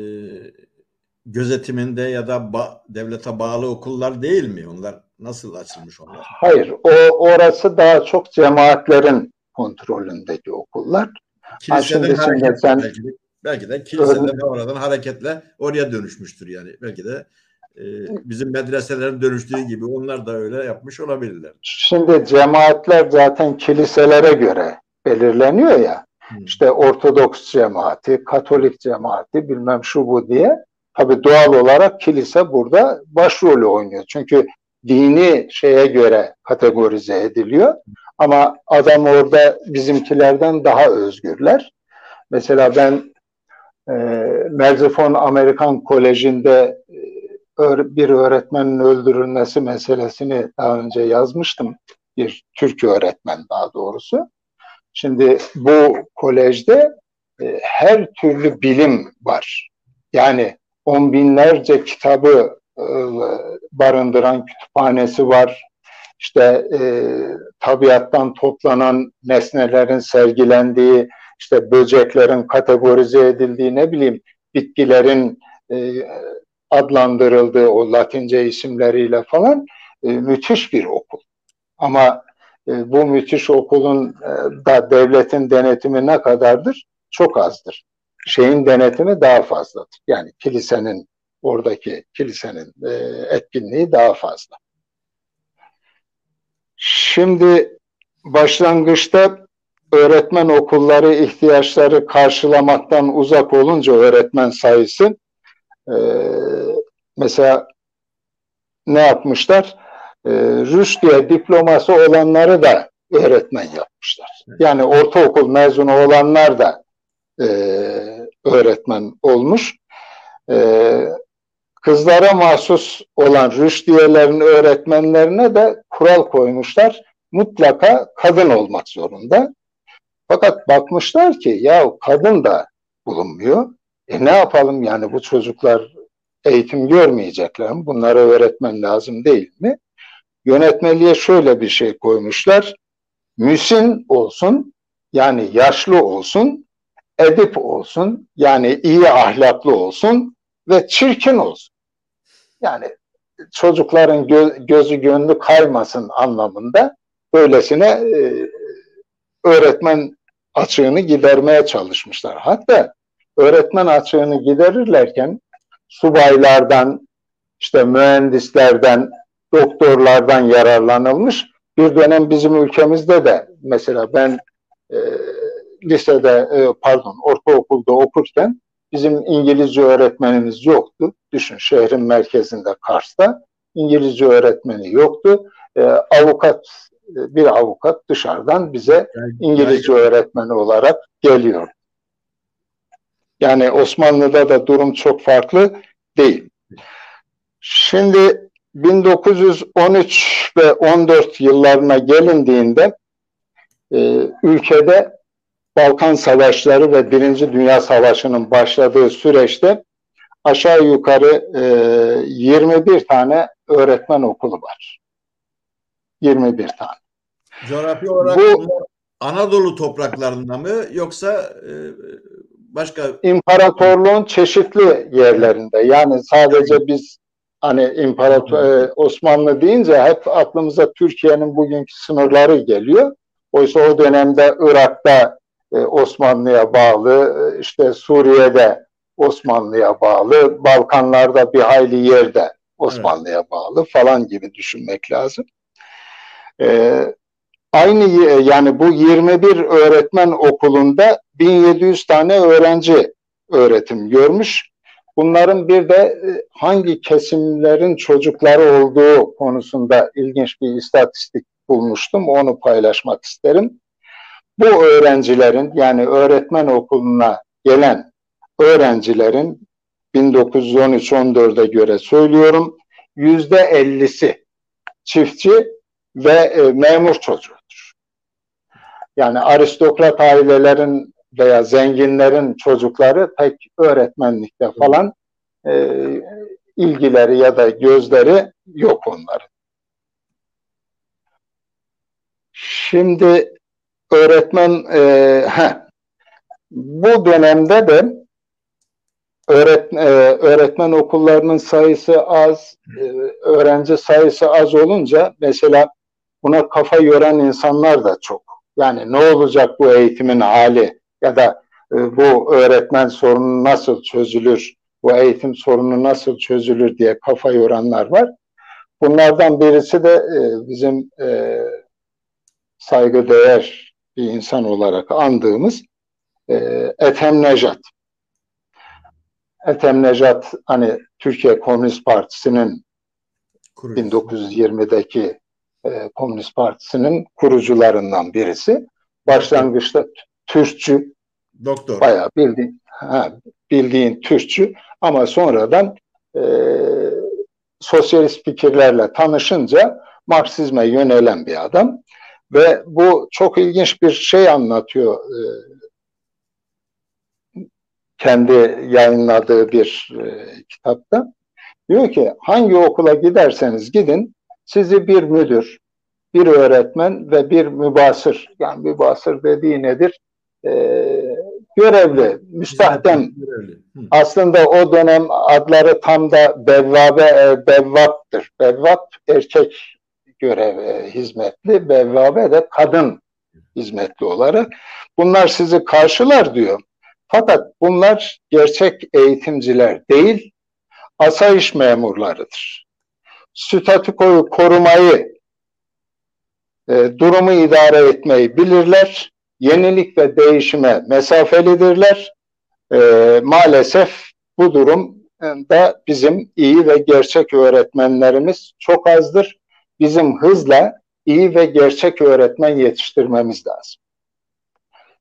gözetiminde ya da ba- devlete bağlı okullar değil mi? Onlar nasıl açılmış onlar? Hayır, o orası daha çok cemaatlerin kontrolündeki okullar. Kiliseden şimdi, hareketle şimdi sen, belki de, belki de kiliseden oradan hareketle oraya dönüşmüştür yani. Belki de e, bizim medreselerin dönüştüğü gibi onlar da öyle yapmış olabilirler. Şimdi cemaatler zaten kiliselere göre belirleniyor ya. Hmm. İşte Ortodoks cemaati, Katolik cemaati, bilmem şu bu diye. Tabii doğal olarak kilise burada başrolü oynuyor. Çünkü dini şeye göre kategorize ediliyor. Ama adam orada bizimkilerden daha özgürler. Mesela ben e, Merzifon Amerikan Koleji'nde e, bir öğretmenin öldürülmesi meselesini daha önce yazmıştım. Bir Türk öğretmen daha doğrusu. Şimdi bu kolejde e, her türlü bilim var. Yani on binlerce kitabı e, barındıran kütüphanesi var. İşte e, tabiattan toplanan nesnelerin sergilendiği, işte böceklerin kategorize edildiği, ne bileyim bitkilerin e, adlandırıldığı o Latince isimleriyle falan e, müthiş bir okul. Ama e, bu müthiş okulun e, da devletin denetimi ne kadardır? Çok azdır. Şeyin denetimi daha fazladır. Yani kilisenin, oradaki kilisenin e, etkinliği daha fazla. Şimdi başlangıçta öğretmen okulları ihtiyaçları karşılamaktan uzak olunca öğretmen sayısı e, mesela ne yapmışlar? E, Rüşdiye diploması olanları da öğretmen yapmışlar. Yani ortaokul mezunu olanlar da e, öğretmen olmuş. E, kızlara mahsus olan rüştiyelerin öğretmenlerine de kural koymuşlar. Mutlaka kadın olmak zorunda. Fakat bakmışlar ki ya kadın da bulunmuyor. E ne yapalım yani bu çocuklar eğitim görmeyecekler mi? Bunlara öğretmen lazım değil mi? Yönetmeliğe şöyle bir şey koymuşlar. Müsin olsun, yani yaşlı olsun, edip olsun, yani iyi ahlaklı olsun ve çirkin olsun. Yani çocukların gö gözü gönlü kaymasın anlamında böylesine e, öğretmen açığını gidermeye çalışmışlar. Hatta öğretmen açığını giderirlerken subaylardan, işte mühendislerden, doktorlardan yararlanılmış. Bir dönem bizim ülkemizde de mesela ben e, lisede, e, pardon ortaokulda okurken bizim İngilizce öğretmenimiz yoktu. Düşün şehrin merkezinde Kars'ta İngilizce öğretmeni yoktu. E, avukat, bir avukat dışarıdan bize İngilizce öğretmeni olarak geliyor. Yani Osmanlı'da da durum çok farklı değil. Şimdi bin dokuz yüz on üç ve on dört yıllarına gelindiğinde e, ülkede Balkan Savaşları ve Birinci Dünya Savaşı'nın başladığı süreçte aşağı yukarı e, yirmi bir tane öğretmen okulu var. yirmi bir tane. Coğrafi olarak bu, Anadolu topraklarında mı yoksa e, başka? İmparatorluğun çeşitli yerlerinde. Yani sadece biz hani İmparator e, Osmanlı deyince hep aklımıza Türkiye'nin bugünkü sınırları geliyor. Oysa o dönemde Irak'ta e, Osmanlı'ya bağlı, işte Suriye'de Osmanlı'ya bağlı, Balkanlarda bir hayli yerde Osmanlı'ya evet. bağlı falan gibi düşünmek lazım. E, aynı yani bu yirmi bir öğretmen okulunda bin yedi yüz tane öğrenci öğretim görmüş. Bunların bir de hangi kesimlerin çocukları olduğu konusunda ilginç bir istatistik bulmuştum. Onu paylaşmak isterim. Bu öğrencilerin yani öğretmen okuluna gelen öğrencilerin bin dokuz yüz on üç on dörde göre söylüyorum yüzde ellisi çiftçi ve e, memur çocuğudur. Yani aristokrat ailelerin veya zenginlerin çocukları pek öğretmenlikte falan e, ilgileri ya da gözleri yok onların. Şimdi öğretmen e, heh, bu dönemde de öğret, e, öğretmen okullarının sayısı az, e, öğrenci sayısı az olunca mesela buna kafa yoran insanlar da çok. Yani ne olacak bu eğitimin hali ya da e, bu öğretmen sorunu nasıl çözülür, bu eğitim sorunu nasıl çözülür diye kafa yoranlar var. Bunlardan birisi de e, bizim e, saygıdeğer bir insan olarak andığımız e, Ethem Nejat. Ethem Nejat hani Türkiye Komünist Partisi'nin Kurucusu. bin dokuz yüz yirmideki e, Komünist Partisi'nin kurucularından birisi. Başlangıçta Türkçü, doktor. Bayağı bildiğin, ha, bildiğin Türkçü ama sonradan e, sosyalist fikirlerle tanışınca Marksizme yönelen bir adam ve bu çok ilginç bir şey anlatıyor e, kendi yayınladığı bir e, kitapta. Diyor ki hangi okula giderseniz gidin sizi bir müdür, bir öğretmen ve bir mübasır, yani mübasır dediği nedir? Ee, görevli, müstahdem. Aslında o dönem adları tam da bevvabe, bevvaptır. Bevvap erkek görev hizmetli, bevvabe de kadın hizmetli olarak. Bunlar sizi karşılar diyor. Fakat bunlar gerçek eğitimciler değil, asayiş memurlarıdır. Statükoyu korumayı, e, durumu idare etmeyi bilirler. Yenilik ve değişime mesafelidirler. E, maalesef bu durumda bizim iyi ve gerçek öğretmenlerimiz çok azdır. Bizim hızla iyi ve gerçek öğretmen yetiştirmemiz lazım.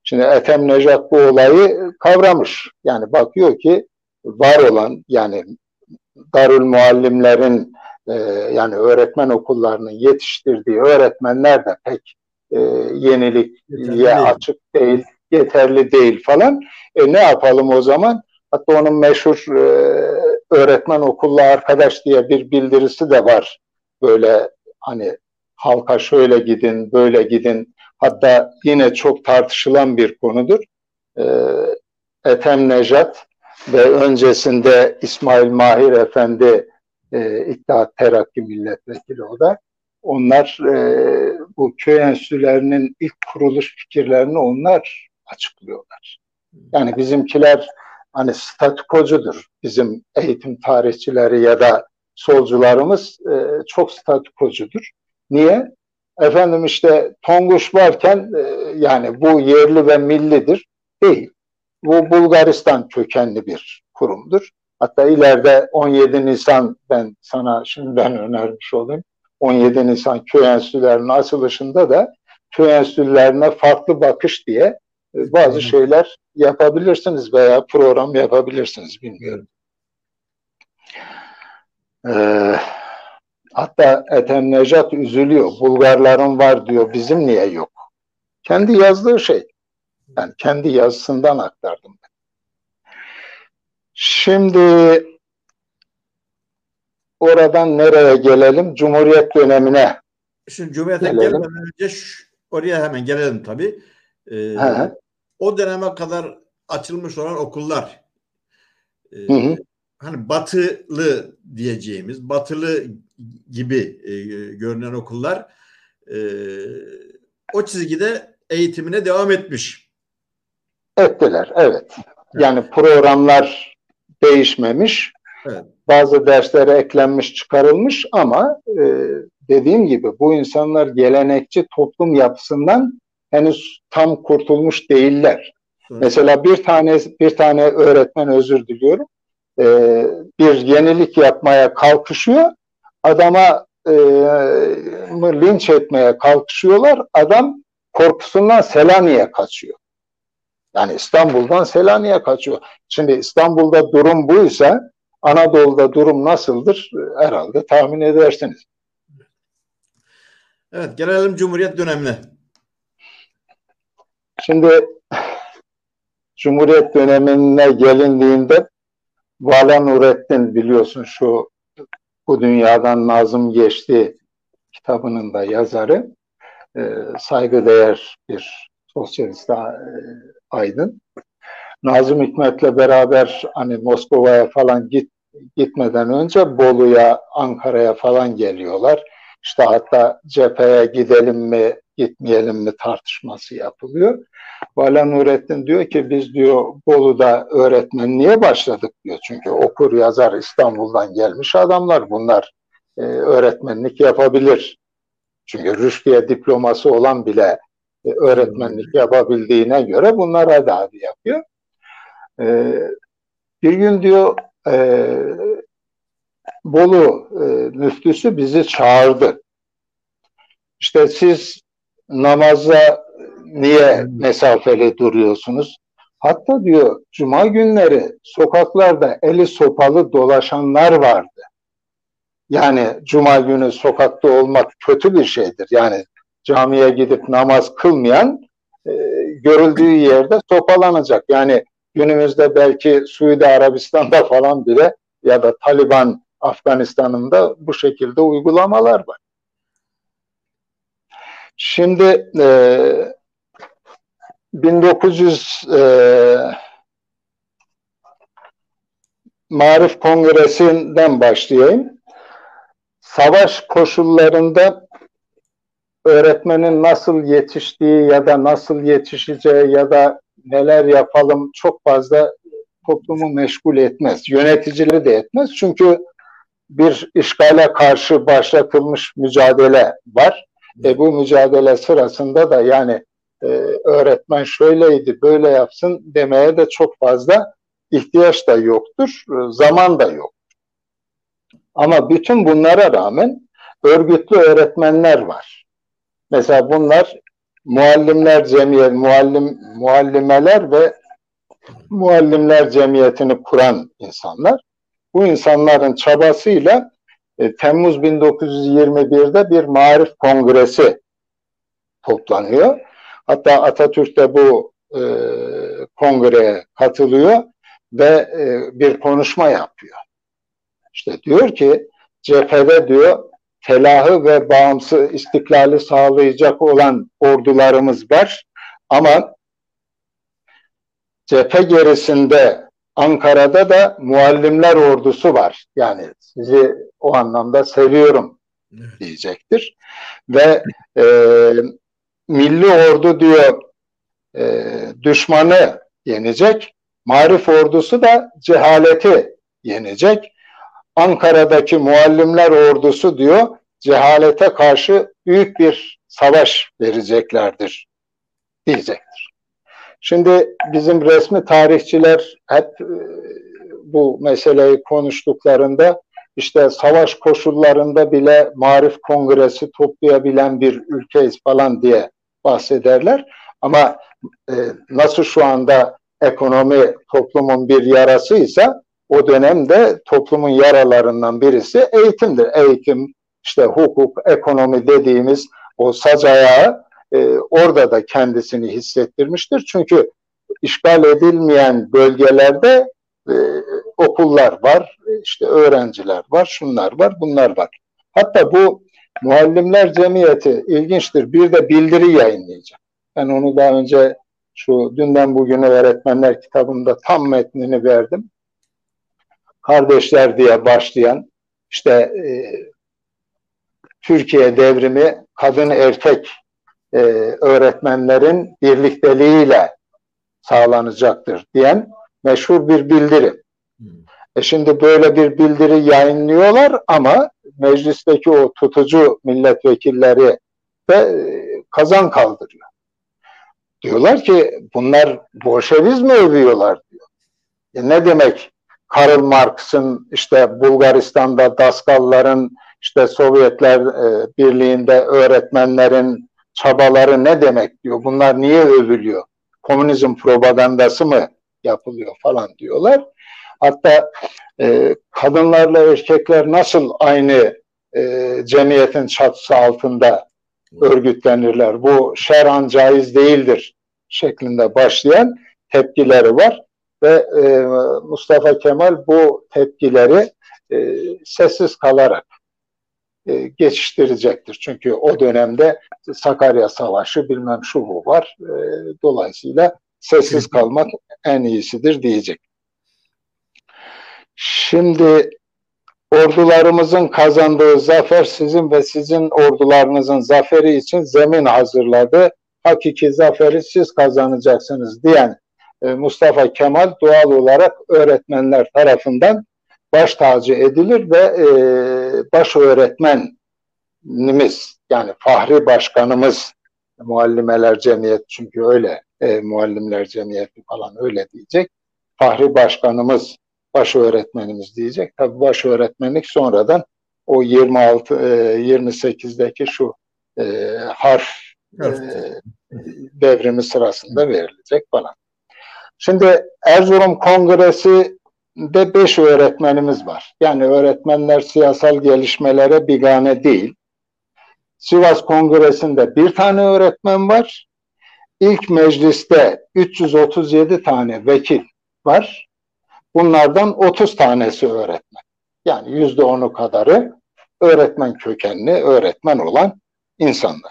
Şimdi Ethem Nejat bu olayı kavramış. Yani bakıyor ki var olan, yani Darül Muallimlerin e, yani öğretmen okullarının yetiştirdiği öğretmenler de pek e, yeniliğe açık değil, yeterli değil falan. E, ne yapalım o zaman? Hatta onun meşhur e, öğretmen okulla arkadaş diye bir bildirisi de var. Böyle hani halka şöyle gidin, böyle gidin. Hatta yine çok tartışılan bir konudur. E, Ethem Nejat ve öncesinde İsmail Mahir Efendi e, İttihat Terakki milletvekili o da. Onlar e, bu köy enstitülerinin ilk kuruluş fikirlerini onlar açıklıyorlar. Yani bizimkiler hani statükocudur. Bizim eğitim tarihçileri ya da solcularımız e, çok statükocudur. Niye? Efendim işte Tonguç varken e, yani bu yerli ve millidir. Değil. Bu Bulgaristan kökenli bir kurumdur. Hatta ileride on yedi Nisan, ben sana şimdiden önermiş olayım. on yedi Nisan köy enstitülerinin açılışında da köy enstitülerine farklı bakış diye bazı şeyler yapabilirsiniz veya program yapabilirsiniz, bilmiyorum. Ee, hatta Ethem Nejat üzülüyor. Bulgarların var diyor, bizim niye yok? Kendi yazdığı şey. Yani kendi yazısından aktardım ben. Şimdi oradan nereye gelelim? Cumhuriyet dönemine Şimdi Cumhuriyet'e gelmeden önce şu, oraya hemen gelelim tabii. Ee, o döneme kadar açılmış olan okullar, e, hı hı. hani batılı diyeceğimiz, batılı gibi e, görünen okullar e, o çizgide eğitimine devam etmiş. Ettiler, evet. Yani programlar değişmemiş. Evet. Bazı derslere eklenmiş, çıkarılmış ama e, dediğim gibi bu insanlar gelenekçi toplum yapısından henüz tam kurtulmuş değiller. Evet. Mesela bir tane bir tane öğretmen, özür diliyorum, e, bir yenilik yapmaya kalkışıyor. Adama e, linç etmeye kalkışıyorlar. Adam korkusundan Selanik'e kaçıyor. Yani İstanbul'dan Selanik'e kaçıyor. Şimdi İstanbul'da durum buysa Anadolu'da durum nasıldır? Herhalde tahmin edersiniz. Evet, gelelim Cumhuriyet dönemine. Şimdi Cumhuriyet dönemine gelindiğinde Vala Nurettin, biliyorsun şu Bu Dünyadan Nazım Geçti kitabının da yazarı, e, saygıdeğer bir sosyalist e, aydın. Nazım Hikmet'le beraber hani Moskova'ya falan git, gitmeden önce Bolu'ya, Ankara'ya falan geliyorlar. İşte hatta cepheye gidelim mi, gitmeyelim mi tartışması yapılıyor. Vala Nurettin diyor ki biz diyor Bolu'da öğretmenliğe başladık diyor. Çünkü okur yazar İstanbul'dan gelmiş adamlar bunlar, e, öğretmenlik yapabilir. Çünkü rüştiye diploması olan bile e, öğretmenlik yapabildiğine göre bunlar hadi hadi yapıyor. Ee, bir gün diyor e, Bolu e, müftüsü bizi çağırdı. İşte siz namaza niye mesafeli duruyorsunuz? Hatta diyor cuma günleri sokaklarda eli sopalı dolaşanlar vardı. Yani cuma günü sokakta olmak kötü bir şeydir. Yani camiye gidip namaz kılmayan e, görüldüğü yerde sopalanacak. Yani günümüzde belki Suudi Arabistan'da falan bile ya da Taliban Afganistan'ında bu şekilde uygulamalar var. Şimdi e, bin dokuz yüz e, Marif Kongresi'nden başlayayım. Savaş koşullarında öğretmenin nasıl yetiştiği ya da nasıl yetişeceği ya da neler yapalım çok fazla toplumu meşgul etmez. Yöneticileri de etmez. Çünkü bir işgale karşı başlatılmış mücadele var. E bu mücadele sırasında da yani e, öğretmen şöyleydi, böyle yapsın demeye de çok fazla ihtiyaç da yoktur, zaman da yok. Ama bütün bunlara rağmen örgütlü öğretmenler var. Mesela bunlar Muallimler Cemiyeti, muallim, muallimeler ve muallimler cemiyetini kuran insanlar. Bu insanların çabasıyla e, Temmuz bin dokuz yüz yirmi bir'de bir Maarif Kongresi toplanıyor. Hatta Atatürk de bu e, kongreye katılıyor ve e, bir konuşma yapıyor. İşte diyor ki cephede diyor felahı ve bağımsız istiklali sağlayacak olan ordularımız var ama cephe gerisinde Ankara'da da muallimler ordusu var. Yani sizi o anlamda seviyorum diyecektir. Ve e, milli ordu diyor e, düşmanı yenecek. Marif ordusu da cehaleti yenecek. Ankara'daki muallimler ordusu diyor cehalete karşı büyük bir savaş vereceklerdir diyecektir. Şimdi bizim resmi tarihçiler hep e, bu meseleyi konuştuklarında işte savaş koşullarında bile Maarif Kongresi toplayabilen bir ülkeyiz falan diye bahsederler. Ama e, nasıl şu anda ekonomi toplumun bir yarasıysa o dönemde toplumun yaralarından birisi eğitimdir. Eğitim, işte hukuk, ekonomi dediğimiz o sac ayağı e, orada da kendisini hissettirmiştir. Çünkü işgal edilmeyen bölgelerde e, okullar var, işte öğrenciler var, şunlar var, bunlar var. Hatta bu Muallimler Cemiyeti ilginçtir. Bir de bildiri yayınlayacak. Ben onu daha önce şu dünden bugüne öğretmenler kitabında tam metnini verdim. Kardeşler diye başlayan işte e, Türkiye devrimi kadın erkek e, öğretmenlerin birlikteliğiyle sağlanacaktır diyen meşhur bir bildiri. Hmm. E şimdi böyle bir bildiri yayınlıyorlar ama meclisteki o tutucu milletvekilleri de e, kazan kaldırıyor. Diyorlar ki bunlar Bolşevizmi övüyorlar diyor. E ne demek Karl Marx'ın işte Bulgaristan'da Daskalların işte Sovyetler e, Birliği'nde öğretmenlerin çabaları ne demek diyor. Bunlar niye övülüyor? Komünizm propagandası mı yapılıyor falan diyorlar. Hatta e, kadınlarla erkekler nasıl aynı e, cemiyetin çatısı altında örgütlenirler? Bu şer'an caiz değildir şeklinde başlayan tepkileri var. Ve e, Mustafa Kemal bu tepkileri e, sessiz kalarak e, geçiştirecektir. Çünkü o dönemde Sakarya Savaşı bilmem şu bu var. E, dolayısıyla sessiz kalmak en iyisidir diyecek. Şimdi ordularımızın kazandığı zafer sizin ve sizin ordularınızın zaferi için zemin hazırladı. Hakiki zaferi siz kazanacaksınız diyen Mustafa Kemal doğal olarak öğretmenler tarafından baş tacı edilir ve e, baş öğretmenimiz yani Fahri Başkanımız Muallimeler Cemiyeti çünkü öyle e, Muallimler Cemiyeti falan öyle diyecek. Fahri Başkanımız baş öğretmenimiz diyecek. Tabii baş öğretmenlik sonradan o yirmi altı yirmi sekizdeki şu e, harf e, devrimi sırasında verilecek falan. Şimdi Erzurum Kongresi'nde beş öğretmenimiz var. Yani öğretmenler siyasal gelişmelere bigane değil. Sivas Kongresi'nde bir tane öğretmen var. İlk mecliste üç yüz otuz yedi tane vekil var. Bunlardan otuz tanesi öğretmen. Yani yüzde onu kadarı öğretmen kökenli, öğretmen olan insanlar.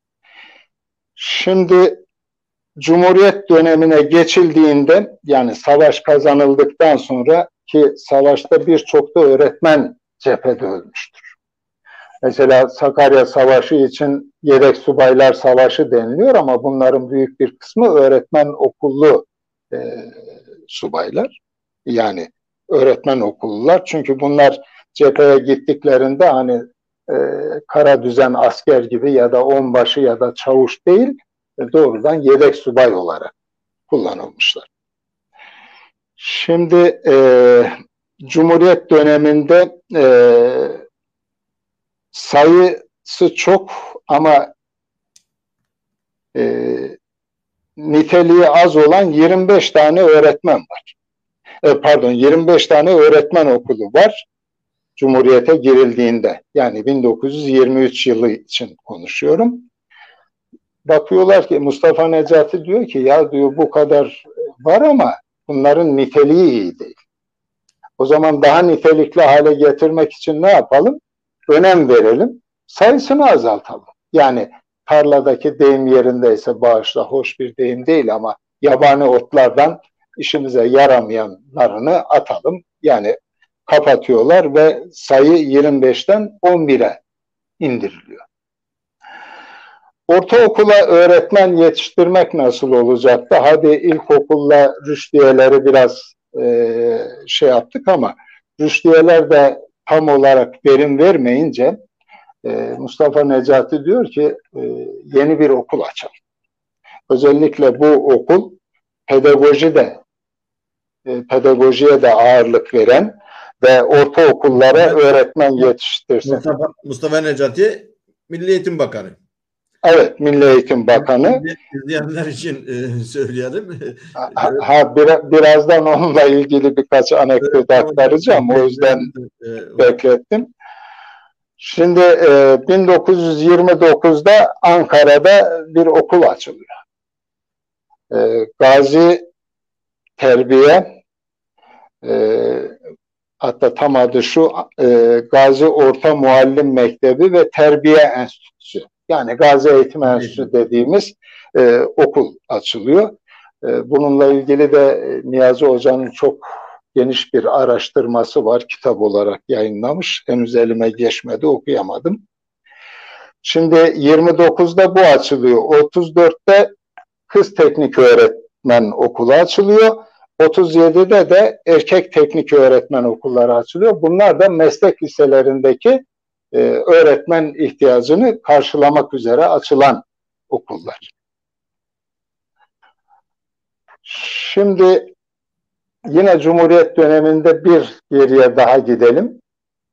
Şimdi Cumhuriyet dönemine geçildiğinde yani savaş kazanıldıktan sonra ki savaşta birçok da öğretmen cephede ölmüştür. Mesela Sakarya Savaşı için yedek subaylar savaşı deniliyor ama bunların büyük bir kısmı öğretmen okullu e, subaylar. Yani öğretmen okullular çünkü bunlar cepheye gittiklerinde hani e, kara düzen asker gibi ya da onbaşı ya da çavuş değil doğrudan yedek subay olarak kullanılmışlar. Şimdi e, Cumhuriyet döneminde e, sayısı çok ama e, niteliği az olan yirmi beş tane öğretmen var. E, pardon, yirmi beş tane öğretmen okulu var Cumhuriyete girildiğinde. Yani bin dokuz yüz yirmi üç yılı için konuşuyorum. Bakıyorlar ki Mustafa Necati diyor ki ya diyor bu kadar var ama bunların niteliği iyi değil. O zaman daha nitelikli hale getirmek için ne yapalım? Önem verelim, sayısını azaltalım. Yani tarladaki deyim yerindeyse bağışla, hoş bir deyim değil ama yabani otlardan işimize yaramayanlarını atalım. Yani kapatıyorlar ve sayı yirmi beşten on bire indiriliyor. Ortaokula öğretmen yetiştirmek nasıl olacaktı? Hadi ilkokulla rüştiyeleri biraz e, şey yaptık ama rüştiyeler de tam olarak verim vermeyince e, Mustafa Necati diyor ki e, yeni bir okul açalım. Özellikle bu okul pedagoji de e, pedagojiye de ağırlık veren ve ortaokullara evet, öğretmen yetiştirsin. Mustafa, Mustafa Necati Milli Eğitim Bakanı. Evet, Milli Eğitim Bakanı. İzleyenler için e, söyleyelim. Ha, ha bir, birazdan onunla ilgili birkaç anekdot aktaracağım. O yüzden beklettim. Şimdi e, bin dokuz yüz yirmi dokuzda Ankara'da bir okul açılıyor. E, Gazi Terbiye, e, hatta tam adı şu, e, Gazi Orta Muallim Mektebi ve Terbiye Enstitüsü. Yani Gazi Eğitim Enstitüsü dediğimiz e, okul açılıyor. E, bununla ilgili de Niyazi Hoca'nın çok geniş bir araştırması var. Kitap olarak yayınlamış. Henüz elime geçmedi, okuyamadım. Şimdi yirmi dokuzda bu açılıyor. otuz dörtte Kız Teknik Öğretmen Okulu açılıyor. otuz yedide de Erkek Teknik Öğretmen Okulları açılıyor. Bunlar da meslek liselerindeki e, öğretmen ihtiyacını karşılamak üzere açılan okullar. Şimdi yine Cumhuriyet döneminde bir geriye daha gidelim.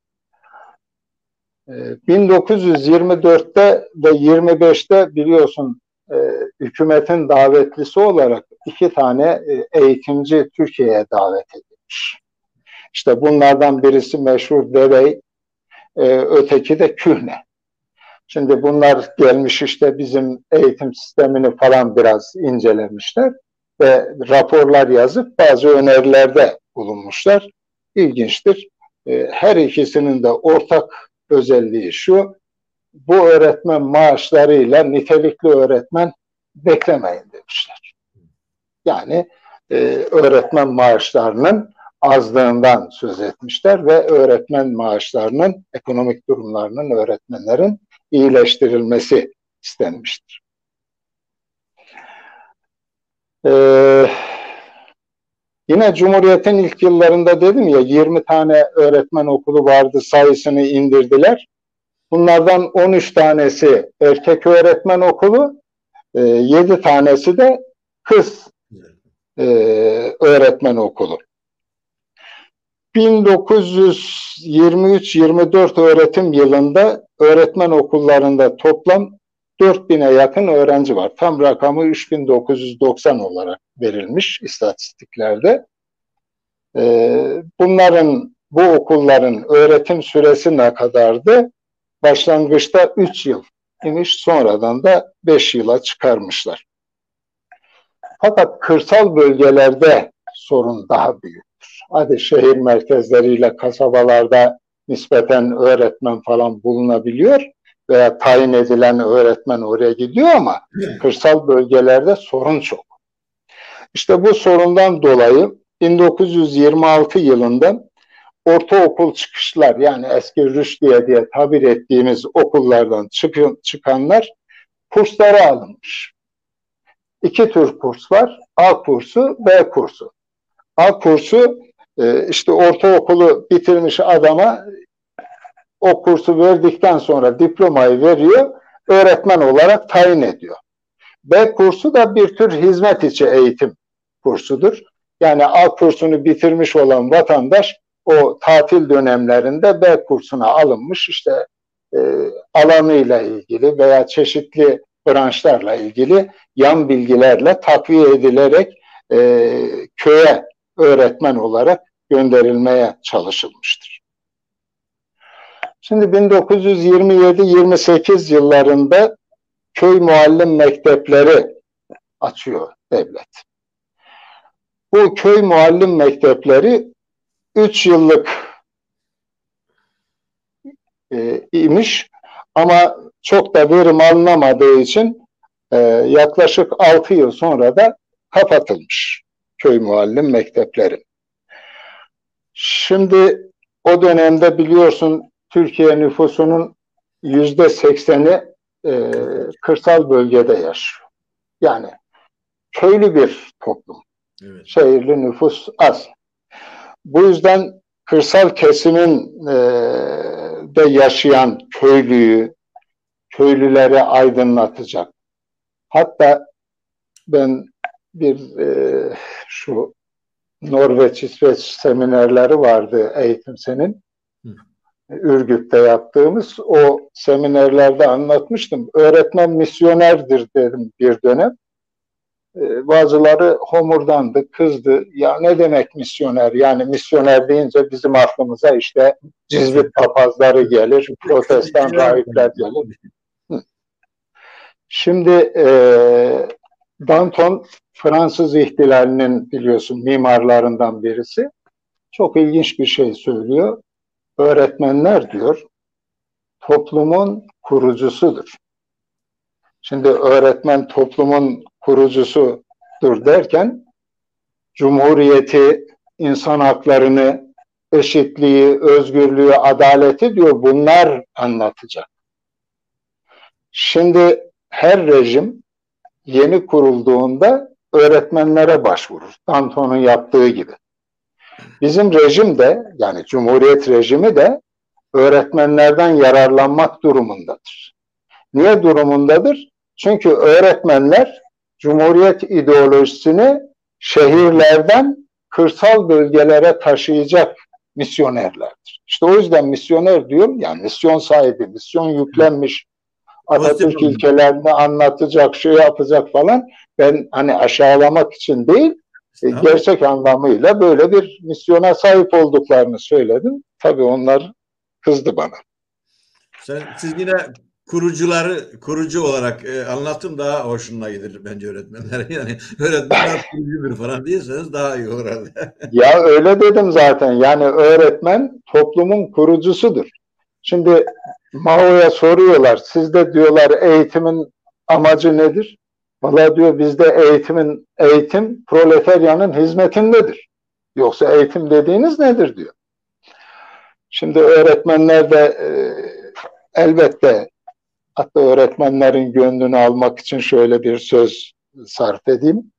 E, bin dokuz yüz yirmi dörtte ve yirmi beşte biliyorsun e, hükümetin davetlisi olarak iki tane e, eğitimci Türkiye'ye davet edilmiş. İşte bunlardan birisi meşhur Devey, e, öteki de Kühne. Şimdi bunlar gelmiş işte bizim eğitim sistemini falan biraz incelemişler ve raporlar yazıp bazı önerilerde bulunmuşlar. İlginçtir. E, her ikisinin de ortak özelliği şu: bu öğretmen maaşlarıyla nitelikli öğretmen beklemeyin demişler. Yani e, öğretmen maaşlarının azlığından söz etmişler ve öğretmen maaşlarının, ekonomik durumlarının, öğretmenlerin iyileştirilmesi istenmiştir. Ee, yine Cumhuriyet'in ilk yıllarında dedim ya, yirmi tane öğretmen okulu vardı, sayısını indirdiler. Bunlardan on üç tanesi erkek öğretmen okulu, yedi tanesi de kız öğretmen okulu. bin dokuz yüz yirmi üç yirmi dört öğretim yılında öğretmen okullarında toplam dört bine yakın öğrenci var. Tam rakamı üç bin dokuz yüz doksan olarak verilmiş istatistiklerde. Bunların, bu okulların öğretim süresi ne kadardı? Başlangıçta üç yıl imiş, sonradan da beş yıla çıkarmışlar. Fakat kırsal bölgelerde sorun daha büyüktür. Hadi şehir merkezleriyle kasabalarda nispeten öğretmen falan bulunabiliyor veya tayin edilen öğretmen oraya gidiyor ama kırsal bölgelerde sorun çok. İşte bu sorundan dolayı bin dokuz yüz yirmi altı yılında ortaokul çıkışlar, yani eski rüştiye diye tabir ettiğimiz okullardan çıkın, çıkanlar kurslara alınmış. İki tür kurs var. A kursu, B kursu. A kursu işte ortaokulu bitirmiş adama o kursu verdikten sonra diplomayı veriyor, öğretmen olarak tayin ediyor. B kursu da bir tür hizmet içi eğitim kursudur. Yani A kursunu bitirmiş olan vatandaş o tatil dönemlerinde B kursuna alınmış, işte e, alanıyla ilgili veya çeşitli branşlarla ilgili yan bilgilerle takviye edilerek e, köye öğretmen olarak gönderilmeye çalışılmıştır. Şimdi bin dokuz yüz yirmi yedi yirmi sekiz yıllarında köy muallim mektepleri açıyor devlet. Bu köy muallim mektepleri üç yıllık e, imiş ama çok da verim alınamadığı için e, yaklaşık altı yıl sonra da kapatılmış köy muallim mektepleri. Şimdi o dönemde biliyorsun Türkiye nüfusunun yüzde sekseni e, kırsal bölgede yaşıyor. Yani köylü bir toplum. Evet. Şehirli nüfus az. Bu yüzden kırsal kesimin e, de yaşayan köylüyü, köylüleri aydınlatacak. Hatta ben bir e, şu Norveç, İsveç seminerleri vardı Eğitim Sen'in. Ürgüp'te yaptığımız o seminerlerde anlatmıştım. Öğretmen misyonerdir dedim bir dönem. Ee, bazıları homurdandı, kızdı. Ya ne demek misyoner? Yani misyoner deyince bizim aklımıza işte cizvit papazları gelir, protestan rahipler gelir. Hı. Şimdi e, Danton Fransız ihtilalinin biliyorsun mimarlarından birisi. Çok ilginç bir şey söylüyor. Öğretmenler diyor, toplumun kurucusudur. Şimdi öğretmen toplumun kurucusudur derken, cumhuriyeti, insan haklarını, eşitliği, özgürlüğü, adaleti diyor, bunlar anlatacak. Şimdi her rejim yeni kurulduğunda öğretmenlere başvurur. Danton'un yaptığı gibi. Bizim rejim de, yani Cumhuriyet rejimi de öğretmenlerden yararlanmak durumundadır. Niye durumundadır? Çünkü öğretmenler Cumhuriyet ideolojisini şehirlerden kırsal bölgelere taşıyacak misyonerlerdir. İşte o yüzden misyoner diyorum, yani misyon sahibi, misyon yüklenmiş, Atatürk ilkelerini anlatacak, şey yapacak falan. Ben hani aşağılamak için değil, Tamam. gerçek anlamıyla böyle bir misyona sahip olduklarını söyledim. Tabii onlar kızdı bana. Sen, siz yine kurucuları kurucu olarak e, anlattım, daha hoşuna gider bence öğretmenler. Yani öğretmenler kurucudur falan diyorsanız daha iyi olur herhalde. Ya öyle dedim zaten. Yani öğretmen toplumun kurucusudur. Şimdi Mao'ya soruyorlar. Sizde diyorlar eğitimin amacı nedir? Valla diyor bizde eğitimin eğitim proletaryanın hizmetindedir. Yoksa eğitim dediğiniz nedir diyor. Şimdi öğretmenler de e, elbette, hatta öğretmenlerin gönlünü almak için şöyle bir söz sarf edeyim.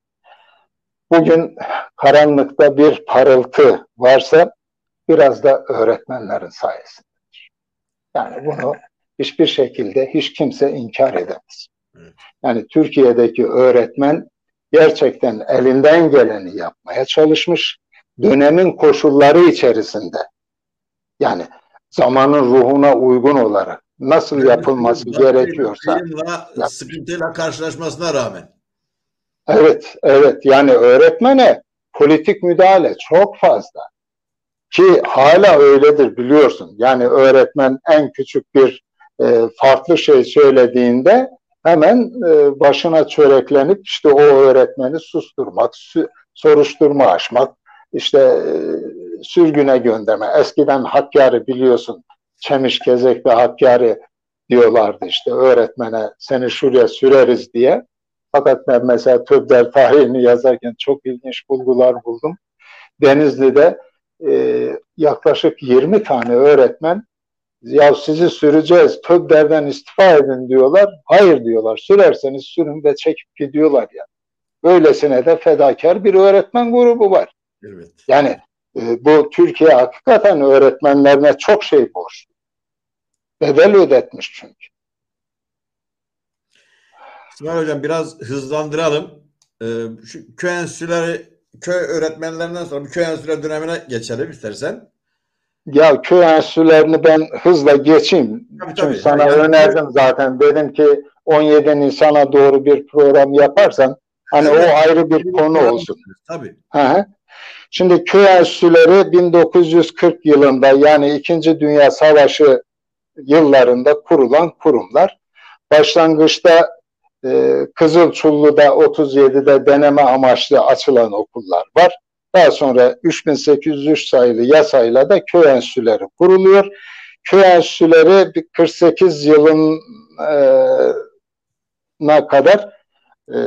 Bugün karanlıkta bir parıltı varsa biraz da öğretmenlerin sayesindedir. Yani bunu hiçbir şekilde hiç kimse inkar edemez. Yani Türkiye'deki öğretmen gerçekten elinden geleni yapmaya çalışmış. Dönemin koşulları içerisinde, yani zamanın ruhuna uygun olarak nasıl yapılması gerekiyorsa yap. Sıkıntıyla karşılaşmasına rağmen. Evet, evet. Yani öğretmene politik müdahale çok fazla. Ki hala öyledir biliyorsun. Yani öğretmen en küçük bir e, farklı şey söylediğinde hemen e, başına çöreklenip işte o öğretmeni susturmak, soruşturma açmak, işte e, sürgüne gönderme. Eskiden Hakkari biliyorsun, Çemişkezek'te Hakkari diyorlardı işte öğretmene, seni şuraya süreriz diye. Fakat ben mesela Töbder tarihini yazarken çok ilginç bulgular buldum. Denizli'de e, yaklaşık yirmi tane öğretmen, ya sizi süreceğiz, Töbder'den istifa edin diyorlar. Hayır diyorlar, sürerseniz sürün ve çekip gidiyorlar yani. Böylesine de fedakar bir öğretmen grubu var. Evet. Yani e, bu Türkiye hakikaten öğretmenlerine çok şey borçlu. Bedel ödetmiş çünkü. İsmail Hocam biraz hızlandıralım. Ee, şu köy enstitüleri, köy öğretmenlerinden sonra bir köy enstitüleri dönemine geçelim istersen. Ya köy enstitülerini ben hızla geçeyim. Tabii, Çünkü tabii. sana yani, önerdim zaten. Dedim ki on yedi Nisan'a doğru bir program yaparsan hani Evet, o ayrı bir konu olsun. Tabii. Hı hı. Şimdi köy enstitüleri bin dokuz yüz kırk yılında, yani İkinci Dünya Savaşı yıllarında kurulan kurumlar. Başlangıçta e, Kızılçullu'da otuz yedide deneme amaçlı açılan okullar var. Daha sonra üç bin sekiz yüz üç sayılı yasayla da köy enstitüleri kuruluyor. Köy enstitüleri kırk sekiz yılına kadar e,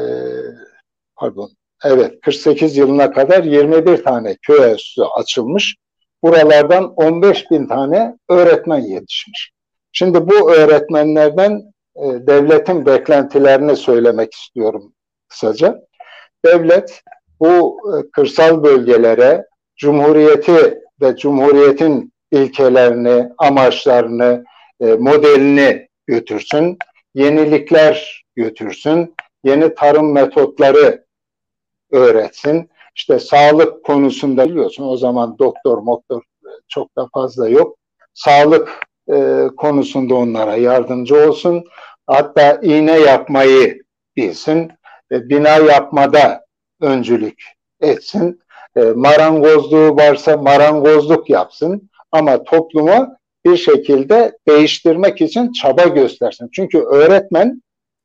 pardon evet kırk sekiz yılına kadar yirmi bir tane köy enstitüsü açılmış. Buralardan on beş bin tane öğretmen yetişmiş. Şimdi bu öğretmenlerden e, devletin beklentilerini söylemek istiyorum kısaca. Devlet bu e, kırsal bölgelere Cumhuriyeti ve Cumhuriyetin ilkelerini, amaçlarını, e, modelini götürsün, yenilikler götürsün, yeni tarım metotları öğretsin. İşte sağlık konusunda biliyorsun o zaman doktor, moktor çok da fazla yok. Sağlık e, konusunda onlara yardımcı olsun. Hatta iğne yapmayı bilsin. E, bina yapmada öncülük etsin. E, marangozluğu varsa marangozluk yapsın. Ama toplumu bir şekilde değiştirmek için çaba göstersin. Çünkü öğretmen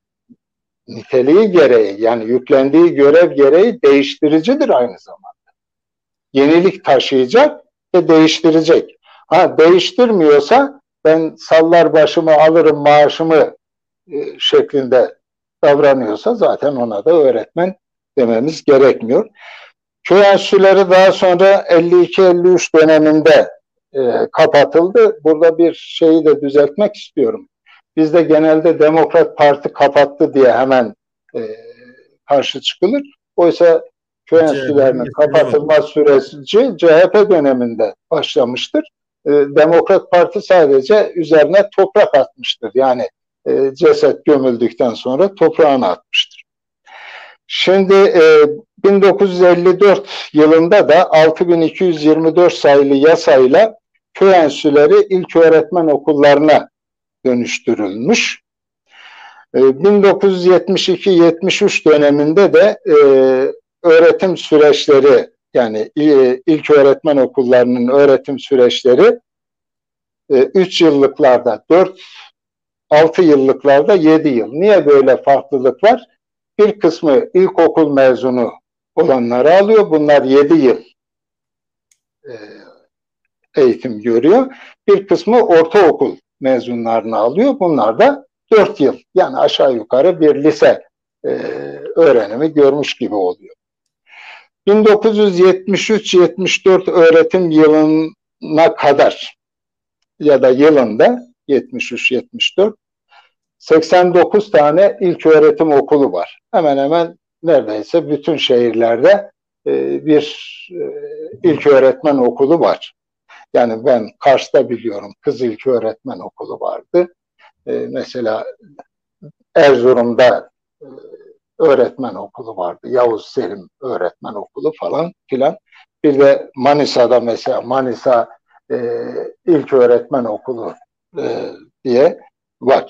niteliği gereği, yani yüklendiği görev gereği değiştiricidir aynı zamanda. Yenilik taşıyacak ve değiştirecek. Ha, değiştirmiyorsa ben sallar başımı alırım maaşımı e, şeklinde davranıyorsa zaten ona da öğretmen dememiz gerekmiyor. Köy enstitüleri daha sonra elli iki elli üç döneminde e, kapatıldı. Burada bir şeyi de düzeltmek istiyorum. Bizde genelde Demokrat Parti kapattı diye hemen e, karşı çıkılır. Oysa köy enstitülerinin kapatılma süreci C H P döneminde başlamıştır. E, Demokrat Parti sadece üzerine toprak atmıştır. Yani e, ceset gömüldükten sonra toprağını atmıştır. Şimdi e, bin dokuz yüz elli dört yılında da altı bin iki yüz yirmi dört sayılı yasayla köy enstitüleri ilköğretmen okullarına dönüştürülmüş. E, bin dokuz yüz yetmiş iki yetmiş üç döneminde de e, öğretim süreçleri, yani e, ilköğretmen okullarının öğretim süreçleri üç yıllıklarda dört, altı yıllıklarda yedi yıl. Niye böyle farklılık var? Bir kısmı ilkokul mezunu olanları alıyor. Bunlar yedi yıl e, eğitim görüyor. Bir kısmı ortaokul mezunlarını alıyor. Bunlar da dört yıl. Yani aşağı yukarı bir lise e, öğrenimi görmüş gibi oluyor. bin dokuz yüz yetmiş üç yetmiş dört öğretim yılına kadar ya da yılında yetmiş üç yetmiş dört seksen dokuz tane ilköğretim okulu var. Hemen hemen neredeyse bütün şehirlerde e, bir e, ilköğretmen okulu var. Yani ben Kars'ta biliyorum, Kız İlköğretmen Okulu vardı. E, mesela Erzurum'da e, öğretmen okulu vardı. Yavuz Selim Öğretmen Okulu falan filan. Bir de Manisa'da mesela Manisa e, İlköğretmen Okulu e, diye var.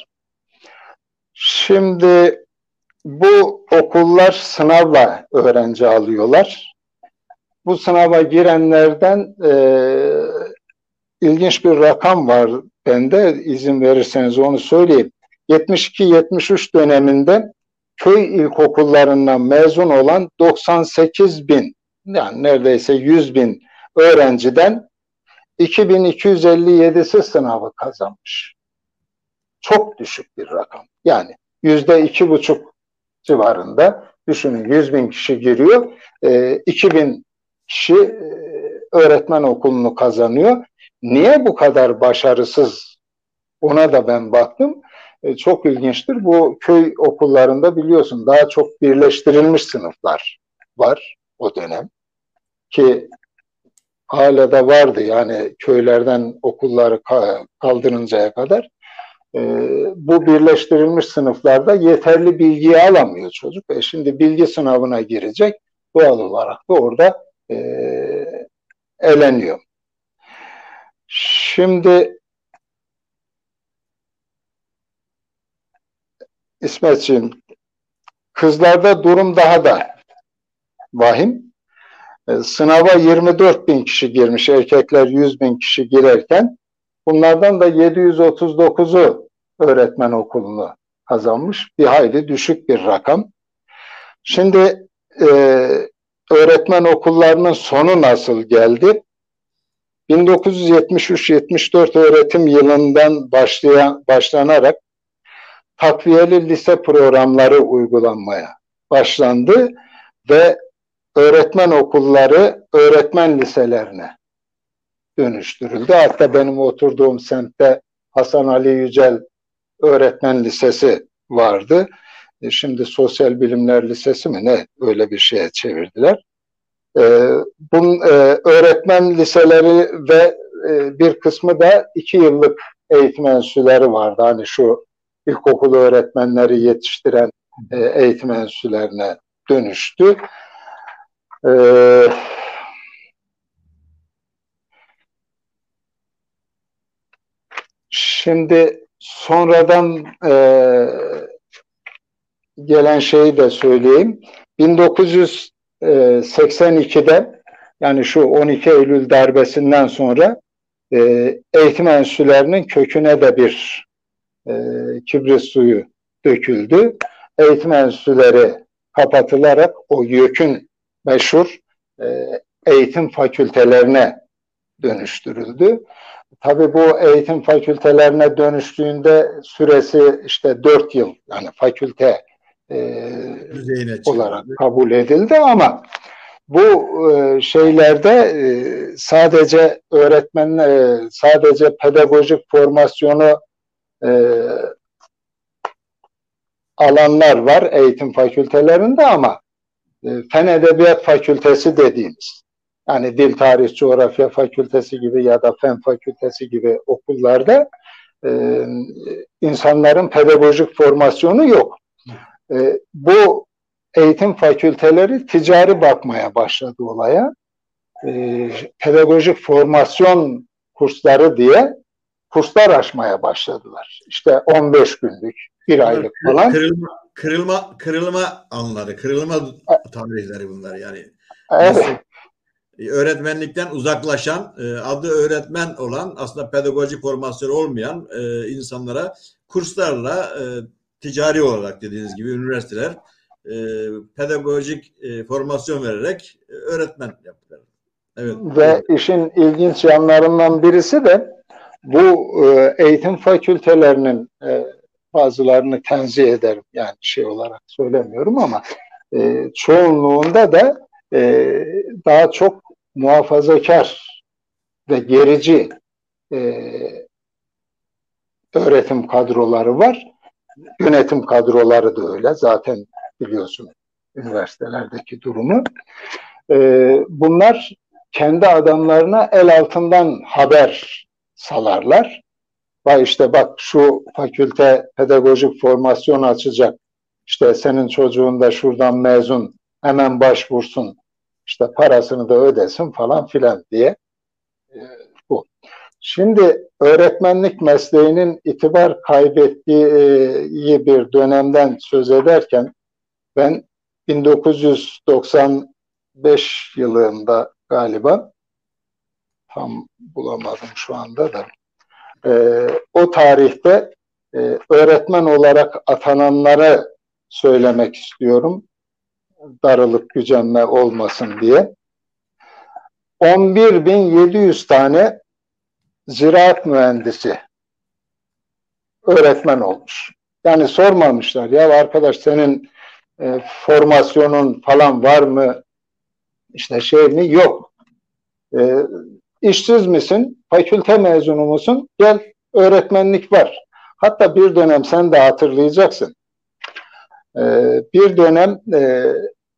Şimdi bu okullar sınavla öğrenci alıyorlar. Bu sınava girenlerden e, ilginç bir rakam var bende, izin verirseniz onu söyleyeyim. yetmiş iki yetmiş üç döneminde köy ilkokullarından mezun olan doksan sekiz bin, yani neredeyse yüz bin öğrenciden iki bin iki yüz elli yedisi sınavı kazanmış. Çok düşük bir rakam. Yani yüzde iki buçuk civarında. Düşünün, yüz bin kişi giriyor, e, iki bin kişi e, öğretmen okulunu kazanıyor. Niye bu kadar başarısız? Ona da ben baktım. E, çok ilginçtir. Bu köy okullarında biliyorsun daha çok birleştirilmiş sınıflar var o dönem. Ki hala da vardı, yani köylerden okulları kaldırıncaya kadar. E, bu birleştirilmiş sınıflarda yeterli bilgiyi alamıyor çocuk. E şimdi bilgi sınavına girecek. Doğal olarak da orada e, eleniyor. Şimdi İsmetciğim, kızlarda durum daha da vahim. E, sınava yirmi dört bin kişi girmiş, erkekler yüz bin kişi girerken bunlardan da yedi yüz otuz dokuzu öğretmen okulunu kazanmış. Bir hayli düşük bir rakam. Şimdi e, öğretmen okullarının sonu nasıl geldi? bin dokuz yüz yetmiş üç yetmiş dört öğretim yılından başlayan, başlanarak takviyeli lise programları uygulanmaya başlandı ve öğretmen okulları öğretmen liselerine dönüştürüldü. Hatta benim oturduğum semtte Hasan Ali Yücel Öğretmen Lisesi vardı. Şimdi Sosyal Bilimler Lisesi mi ne, öyle bir şeye çevirdiler. Ee, bunun e, öğretmen liseleri ve e, bir kısmı da iki yıllık eğitim enstitüleri vardı. Hani şu ilkokul öğretmenleri yetiştiren e, eğitim enstitülerine dönüştü. Ee, şimdi sonradan e, gelen şeyi de söyleyeyim. bin dokuz yüz seksen ikide, yani şu on iki Eylül darbesinden sonra e, eğitim enstitülerinin köküne de bir e, kibrit suyu döküldü. Eğitim enstitüleri kapatılarak o YÖK'ün meşhur e, eğitim fakültelerine dönüştürüldü. Tabii bu eğitim fakültelerine dönüştüğünde süresi işte dört yıl, yani fakülte e, olarak kabul edildi ama bu e, şeylerde e, sadece öğretmen, e, sadece pedagojik formasyonu e, alanlar var eğitim fakültelerinde ama e, Fen Edebiyat Fakültesi dediğimiz, yani Dil, Tarih, Coğrafya Fakültesi gibi ya da Fen Fakültesi gibi okullarda e, insanların pedagojik formasyonu yok. E, bu eğitim fakülteleri ticari bakmaya başladı olaya. E, pedagojik formasyon kursları diye kurslar açmaya başladılar. İşte on beş günlük, bir aylık falan. Kırılma, kırılma, kırılma anları, kırılma tarihleri bunlar yani. Evet. Öğretmenlikten uzaklaşan, adı öğretmen olan, aslında pedagojik formasyon olmayan insanlara kurslarla ticari olarak dediğiniz gibi üniversiteler pedagojik formasyon vererek öğretmen yaptılar. Evet. Ve işin ilginç yanlarından birisi de bu eğitim fakültelerinin bazılarını tenzih ederim, yani şey olarak söylemiyorum ama çoğunluğunda da daha çok muhafazakar ve gerici öğretim kadroları var. Yönetim kadroları da öyle. Zaten biliyorsun üniversitelerdeki durumu. Bunlar kendi adamlarına el altından haber salarlar. Vay işte bak, şu fakülte pedagojik formasyon açacak. İşte senin çocuğun da şuradan mezun, hemen başvursun. İşte parasını da ödesin falan filan diye. Bu. Şimdi öğretmenlik mesleğinin itibar kaybettiği bir dönemden söz ederken ben bin dokuz yüz doksan beş yılında galiba, tam bulamadım şu anda da, e, o tarihte e, öğretmen olarak atananları söylemek istiyorum. Darılık gücenme olmasın diye. on bir bin yedi yüz tane ziraat mühendisi öğretmen olmuş. Yani sormamışlar, ya arkadaş senin e, formasyonun falan var mı? İşte şey mi? Yok. E, işsiz misin? Fakülte mezunu musun? Gel, öğretmenlik var. Hatta bir dönem sen de hatırlayacaksın. E, bir dönem e,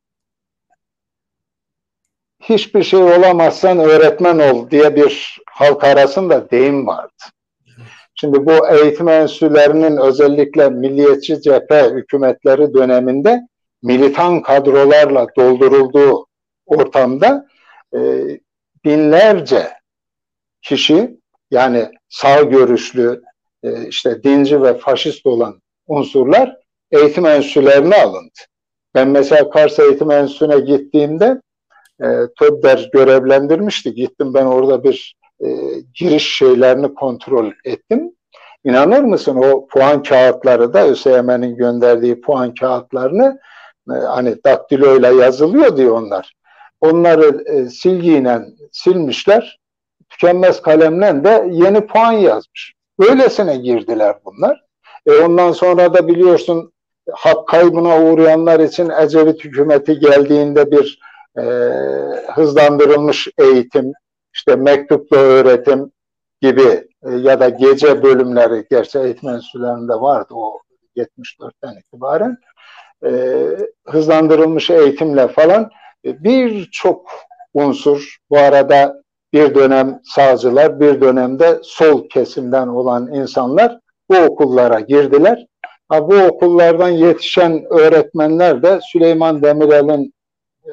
hiçbir şey olamazsan öğretmen ol diye bir halk arasında deyim vardı. Şimdi bu eğitim enstitülerinin özellikle milliyetçi cephe hükümetleri döneminde militan kadrolarla doldurulduğu ortamda e, binlerce kişi, yani sağ görüşlü, e, işte dinci ve faşist olan unsurlar eğitim enstitülerine alındı. Ben mesela Kars Eğitim Enstitüsü'ne gittiğimde e, TÖB'der görevlendirmişti. Gittim ben orada bir e, giriş şeylerini kontrol ettim. İnanır mısın, o puan kağıtları da ÖSYM'nin gönderdiği puan kağıtlarını e, hani daktiloyla yazılıyor diyor onlar. Onları e, silgiyle silmişler. Tükenmez kalemle de yeni puan yazmış. Öylesine girdiler bunlar. E ondan sonra da biliyorsun hak kaybına uğrayanlar için Ecevit hükümeti geldiğinde bir e, hızlandırılmış eğitim, işte mektupla öğretim gibi e, ya da gece bölümleri, gerçi eğitim enstitülerinde vardı o yetmiş dörtten itibaren, e, hızlandırılmış eğitimle falan e, birçok unsur, bu arada bir dönem sağcılar, bir dönemde sol kesimden olan insanlar bu okullara girdiler. Ha, bu okullardan yetişen öğretmenler de Süleyman Demirel'in e,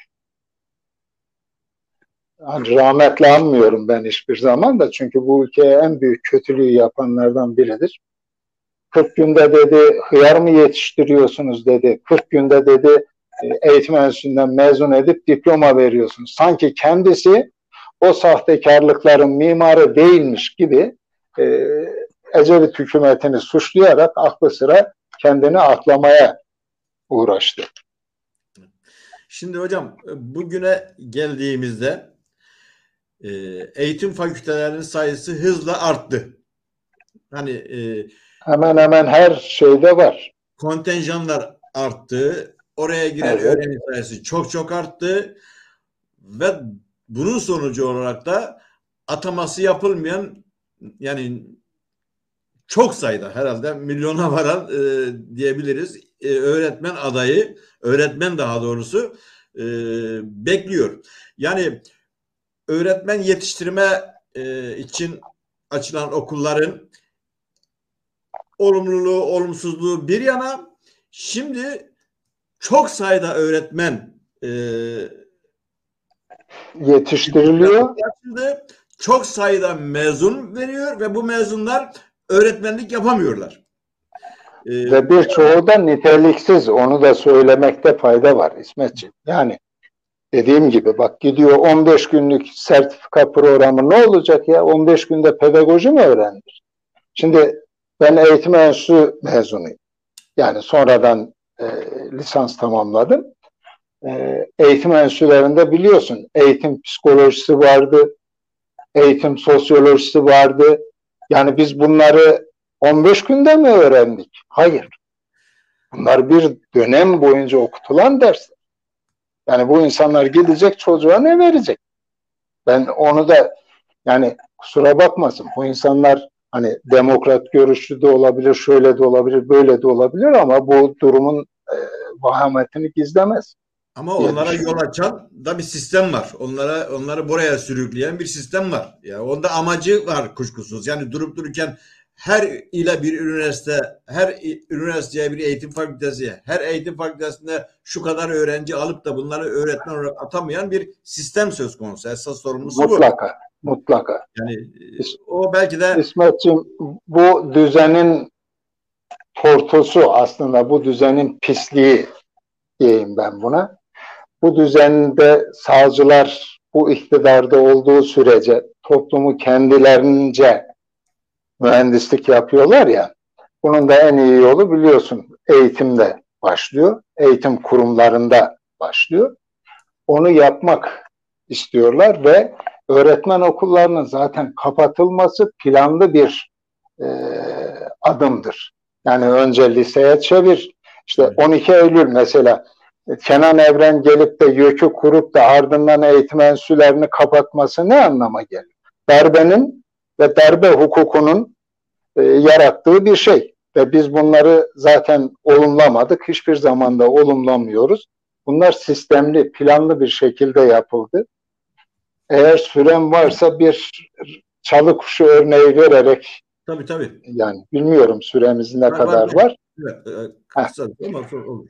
rahmetle anmıyorum ben hiçbir zaman da, çünkü bu ülkeye en büyük kötülüğü yapanlardan biridir. kırk günde dedi hıyar mı yetiştiriyorsunuz dedi. kırk günde dedi eğitim enstitüsünden mezun edip diploma veriyorsunuz. Sanki kendisi o sahtekarlıkların mimarı değilmiş gibi e, Ecevit hükümetini suçlayarak aklı sıra kendini aklamaya uğraştı. Şimdi hocam bugüne geldiğimizde e, eğitim fakültelerinin sayısı hızla arttı. Hani e, hemen hemen her şeyde var. Kontenjanlar arttı. Oraya giren Evet. öğrenci sayısı çok çok arttı. Ve bunun sonucu olarak da ataması yapılmayan, yani çok sayıda, herhalde milyona varan e, diyebiliriz, e, öğretmen adayı, öğretmen daha doğrusu e, bekliyor. Yani öğretmen yetiştirme e, için açılan okulların olumluluğu, olumsuzluğu bir yana, şimdi çok sayıda öğretmen e, yetiştiriliyor. Çok sayıda mezun veriyor ve bu mezunlar öğretmenlik yapamıyorlar. Ee, Ve birçoğu da niteliksiz. Onu da söylemekte fayda var İsmetciğim. Yani dediğim gibi bak, gidiyor on beş günlük sertifika programı, ne olacak ya? on beş günde pedagoji mi öğrendir? Şimdi ben eğitim enstitüsü mezunuyum. Yani sonradan e, lisans tamamladım. E, eğitim enstitülerinde biliyorsun eğitim psikolojisi vardı, eğitim sosyolojisi vardı. Yani biz bunları on beş günde mi öğrendik? Hayır. Bunlar bir dönem boyunca okutulan dersler. Yani bu insanlar gidecek, çocuğa ne verecek? Ben onu da, yani kusura bakmasın, bu insanlar hani demokrat görüşlü de olabilir, şöyle de olabilir, böyle de olabilir, ama bu durumun e, vahametini gizlemez. Ama onlara yol açan da bir sistem var. Onlara onları buraya sürükleyen bir sistem var. Ya yani onda amacı var kuşkusuz. Yani durup dururken her ile bir üniversite, her üniversiteye bir eğitim fakültesi, her eğitim fakültesinde şu kadar öğrenci alıp da bunları öğretmen olarak atamayan bir sistem söz konusu. Esas sorumlusu bu. Mutlaka, mutlaka. Yani o belki de İsmetciğim, bu düzenin tortusu aslında, bu düzenin pisliği diyeyim ben buna. Bu düzende sağcılar bu iktidarda olduğu sürece toplumu kendilerince mühendislik yapıyorlar ya, bunun da en iyi yolu biliyorsun eğitimde başlıyor, eğitim kurumlarında başlıyor. Onu yapmak istiyorlar ve öğretmen okullarının zaten kapatılması planlı bir e, adımdır. Yani önce liseye çevir, işte on iki Eylül mesela, Kenan Evren gelip de YÖK'ü kurup da ardından eğitim enstitülerini kapatması ne anlama geliyor? Darbenin ve darbe hukukunun e, yarattığı bir şey. Ve biz bunları zaten olumlamadık. Hiçbir zaman da olumlamıyoruz. Bunlar sistemli, planlı bir şekilde yapıldı. Eğer süren varsa bir çalı kuşu örneği vererek, tabii tabii. Yani bilmiyorum süremiz ne var, kadar var. var. Evet, kısa ama olur.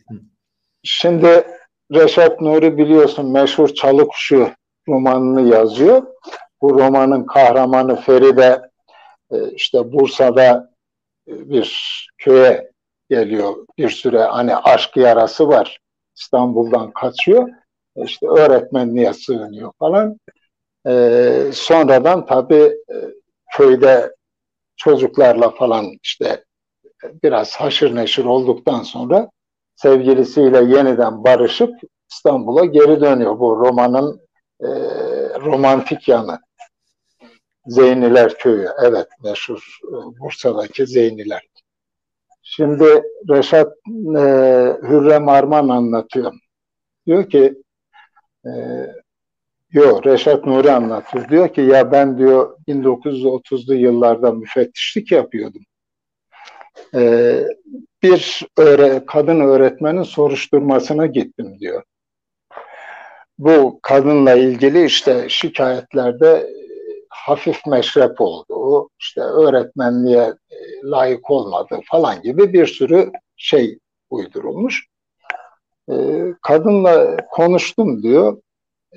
Şimdi Reşat Nuri biliyorsun meşhur Çalı Kuşu romanını yazıyor. Bu romanın kahramanı Feride işte Bursa'da bir köye geliyor bir süre, hani aşk yarası var. İstanbul'dan kaçıyor. İşte öğretmenliğe sığınıyor falan. Ee, sonradan tabii e, köyde çocuklarla falan işte biraz haşır neşir olduktan sonra sevgilisiyle yeniden barışıp İstanbul'a geri dönüyor. Bu romanın e, romantik yanı. Zeyniler Köyü. Evet, meşhur e, Bursa'daki Zeyniler. Şimdi Reşat e, Hürrem Arman anlatıyor. Diyor ki e, Yok, Reşat Nuri anlatıyor. Diyor ki ya ben diyor bin dokuz yüz otuzlu yıllarda müfettişlik yapıyordum. Ee, bir öğre, kadın öğretmenin soruşturmasına gittim diyor. Bu kadınla ilgili işte şikayetlerde hafif meşrep olduğu, işte öğretmenliğe layık olmadığı falan gibi bir sürü şey uydurulmuş. Ee, kadınla konuştum diyor. Ee,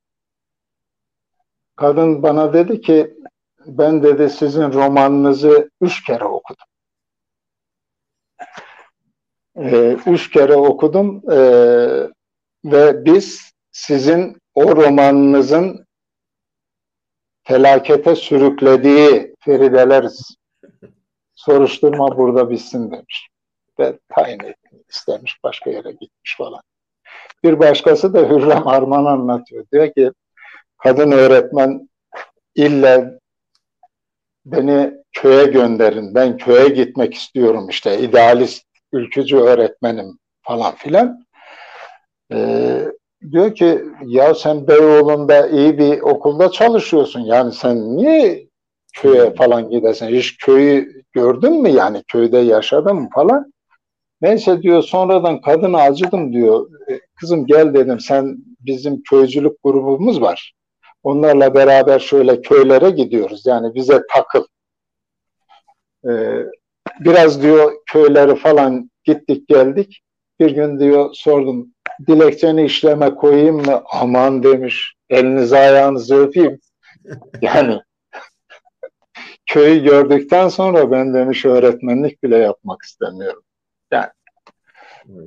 kadın bana dedi ki ben dedi sizin romanınızı üç kere okudum. Ee, üç kere okudum ee, ve biz sizin o romanınızın felakete sürüklediği Ferideleriz. Soruşturma burada bitsin demiş. Ve tayin etmek istemiş, başka yere gitmiş falan. Bir başkası da Hürrem Arman anlatıyor. Diyor ki kadın öğretmen illa beni köye gönderin, ben köye gitmek istiyorum işte, idealist, ülkücü öğretmenim falan filan. Ee, diyor ki ya sen Beyoğlu'nda iyi bir okulda çalışıyorsun, yani sen niye köye falan gidersin, hiç köyü gördün mü, yani köyde yaşadın mı falan. Neyse diyor, sonradan kadına acıdım diyor, kızım gel dedim, sen bizim köycülük grubumuz var, onlarla beraber şöyle köylere gidiyoruz, yani bize takıl. Ee, biraz diyor köyleri falan gittik geldik. Bir gün diyor sordum, dilekçeni işleme koyayım mı? Aman demiş, elinizi ayağınızı öpeyim. Yani köyü gördükten sonra ben demiş öğretmenlik bile yapmak istemiyorum. Yani. Evet.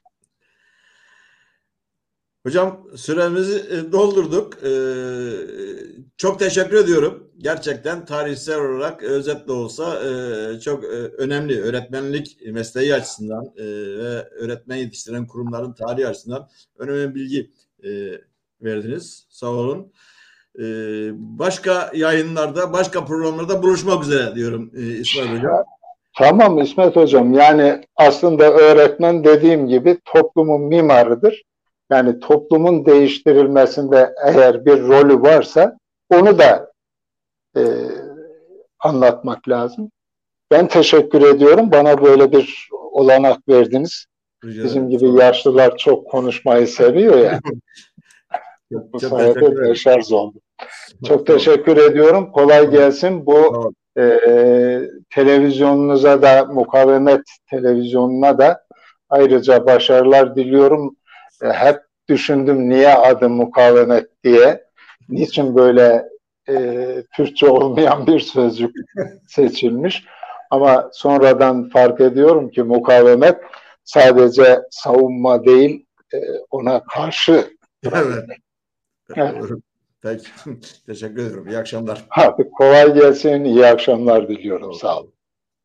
Hocam süremizi doldurduk. Ee, çok teşekkür ediyorum. Gerçekten tarihsel olarak özet de olsa e, çok e, önemli. Öğretmenlik mesleği açısından e, ve öğretmen yetiştiren kurumların tarihi açısından önemli bilgi e, verdiniz. Sağ olun. E, başka yayınlarda, başka programlarda buluşmak üzere diyorum e, İsmail Hocam. Tamam İsmet Hocam, yani aslında öğretmen dediğim gibi toplumun mimarıdır. Yani toplumun değiştirilmesinde eğer bir rolü varsa onu da e, anlatmak lazım. Ben teşekkür ediyorum. Bana böyle bir olanak verdiniz. Rica Bizim ederim. gibi yaşlılar çok konuşmayı seviyor ya. Çok, Bu çok teşekkür sayede ederim. deşarj oldum. Çok Sağ olun. teşekkür ediyorum. Kolay gelsin. Sağ Bu olun. e, televizyonunuza da, Mukavemet televizyonuna da ayrıca başarılar diliyorum. E, hep düşündüm niye adı Mukavemet diye. Niçin böyle e, Türkçe olmayan bir sözcük seçilmiş. Ama sonradan fark ediyorum ki mukavemet sadece savunma değil, e, ona karşı durabilmek. Evet. Evet. Peki. Teşekkür ederim. İyi akşamlar. Hadi kolay gelsin. İyi akşamlar diliyorum. Sağ olun.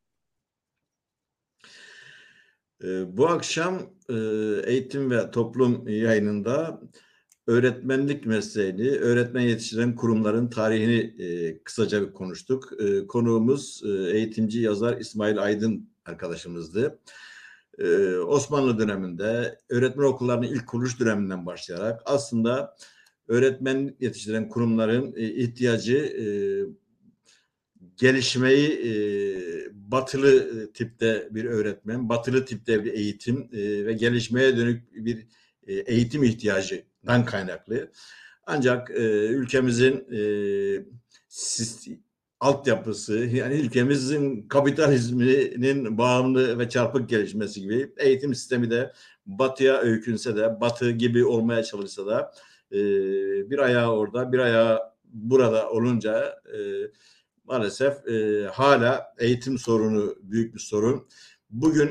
Ee, bu akşam e, Eğitim ve Toplum yayınında öğretmenlik mesleğini, öğretmen yetiştiren kurumların tarihini e, kısaca bir konuştuk. E, konuğumuz e, eğitimci yazar İsmail Aydın arkadaşımızdı. E, Osmanlı döneminde öğretmen okullarının ilk kuruluş döneminden başlayarak aslında öğretmen yetiştiren kurumların e, ihtiyacı e, gelişmeyi e, batılı tipte bir öğretmen, batılı tipte bir eğitim e, ve gelişmeye dönük bir e, eğitim ihtiyacından kaynaklı. Ancak e, ülkemizin e, sistem, altyapısı, yani ülkemizin kapitalizminin bağımlı ve çarpık gelişmesi gibi eğitim sistemi de batıya öykünse de, batı gibi olmaya çalışsa da e, bir ayağı orada, bir ayağı burada olunca e, maalesef e, hala eğitim sorunu büyük bir sorun. Bugün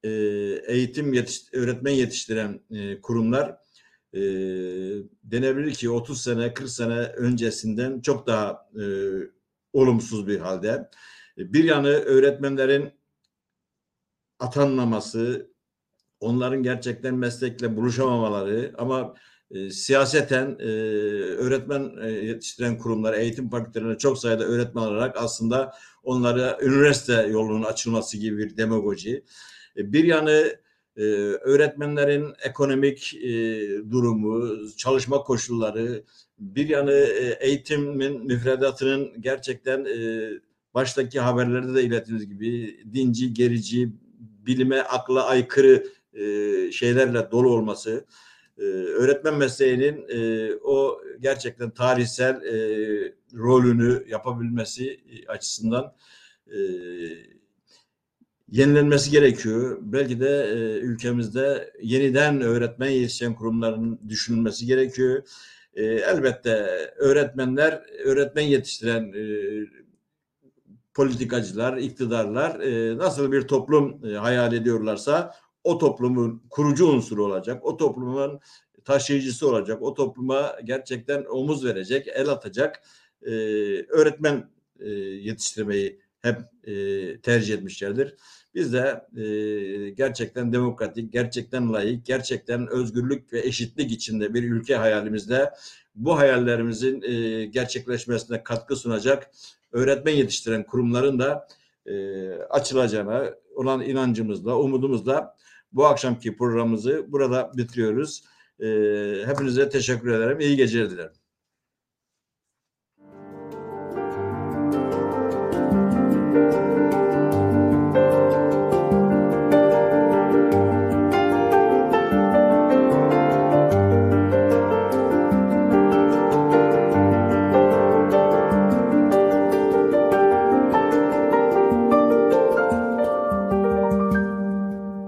e, eğitim yetiş, öğretmen yetiştiren e, kurumlar e, denebilir ki otuz sene kırk sene öncesinden çok daha e, olumsuz bir halde. Bir yanı öğretmenlerin atanmaması, onların gerçekten meslekle buluşamamaları ama e, siyaseten e, öğretmen e, yetiştiren kurumlar, eğitim fakültelerine çok sayıda öğretmen alarak aslında onlara üniversite yolunun açılması gibi bir demagoji. E, bir yanı e, öğretmenlerin ekonomik e, durumu, çalışma koşulları, bir yanı e, eğitimin müfredatının gerçekten e, baştaki haberlerde de iletildiği gibi dinci, gerici, bilime, akla aykırı e, şeylerle dolu olması, e, öğretmen mesleğinin e, o gerçekten tarihsel e, rolünü yapabilmesi açısından e, yenilenmesi gerekiyor. Belki de e, ülkemizde yeniden öğretmen yetiştiren kurumların düşünülmesi gerekiyor. E, elbette öğretmenler, öğretmen yetiştiren e, politikacılar, iktidarlar e, nasıl bir toplum e, hayal ediyorlarsa o toplumun kurucu unsuru olacak, o toplumun taşıyıcısı olacak, o topluma gerçekten omuz verecek, el atacak e, öğretmen e, yetiştirmeyi hep e, tercih etmişlerdir. Biz de e, gerçekten demokratik, gerçekten layık, gerçekten özgürlük ve eşitlik içinde bir ülke hayalimizde bu hayallerimizin e, gerçekleşmesine katkı sunacak öğretmen yetiştiren kurumların da e, açılacağına olan inancımızla, umudumuzla bu akşamki programımızı burada bitiriyoruz. E, hepinize teşekkür ederim. İyi geceler dilerim.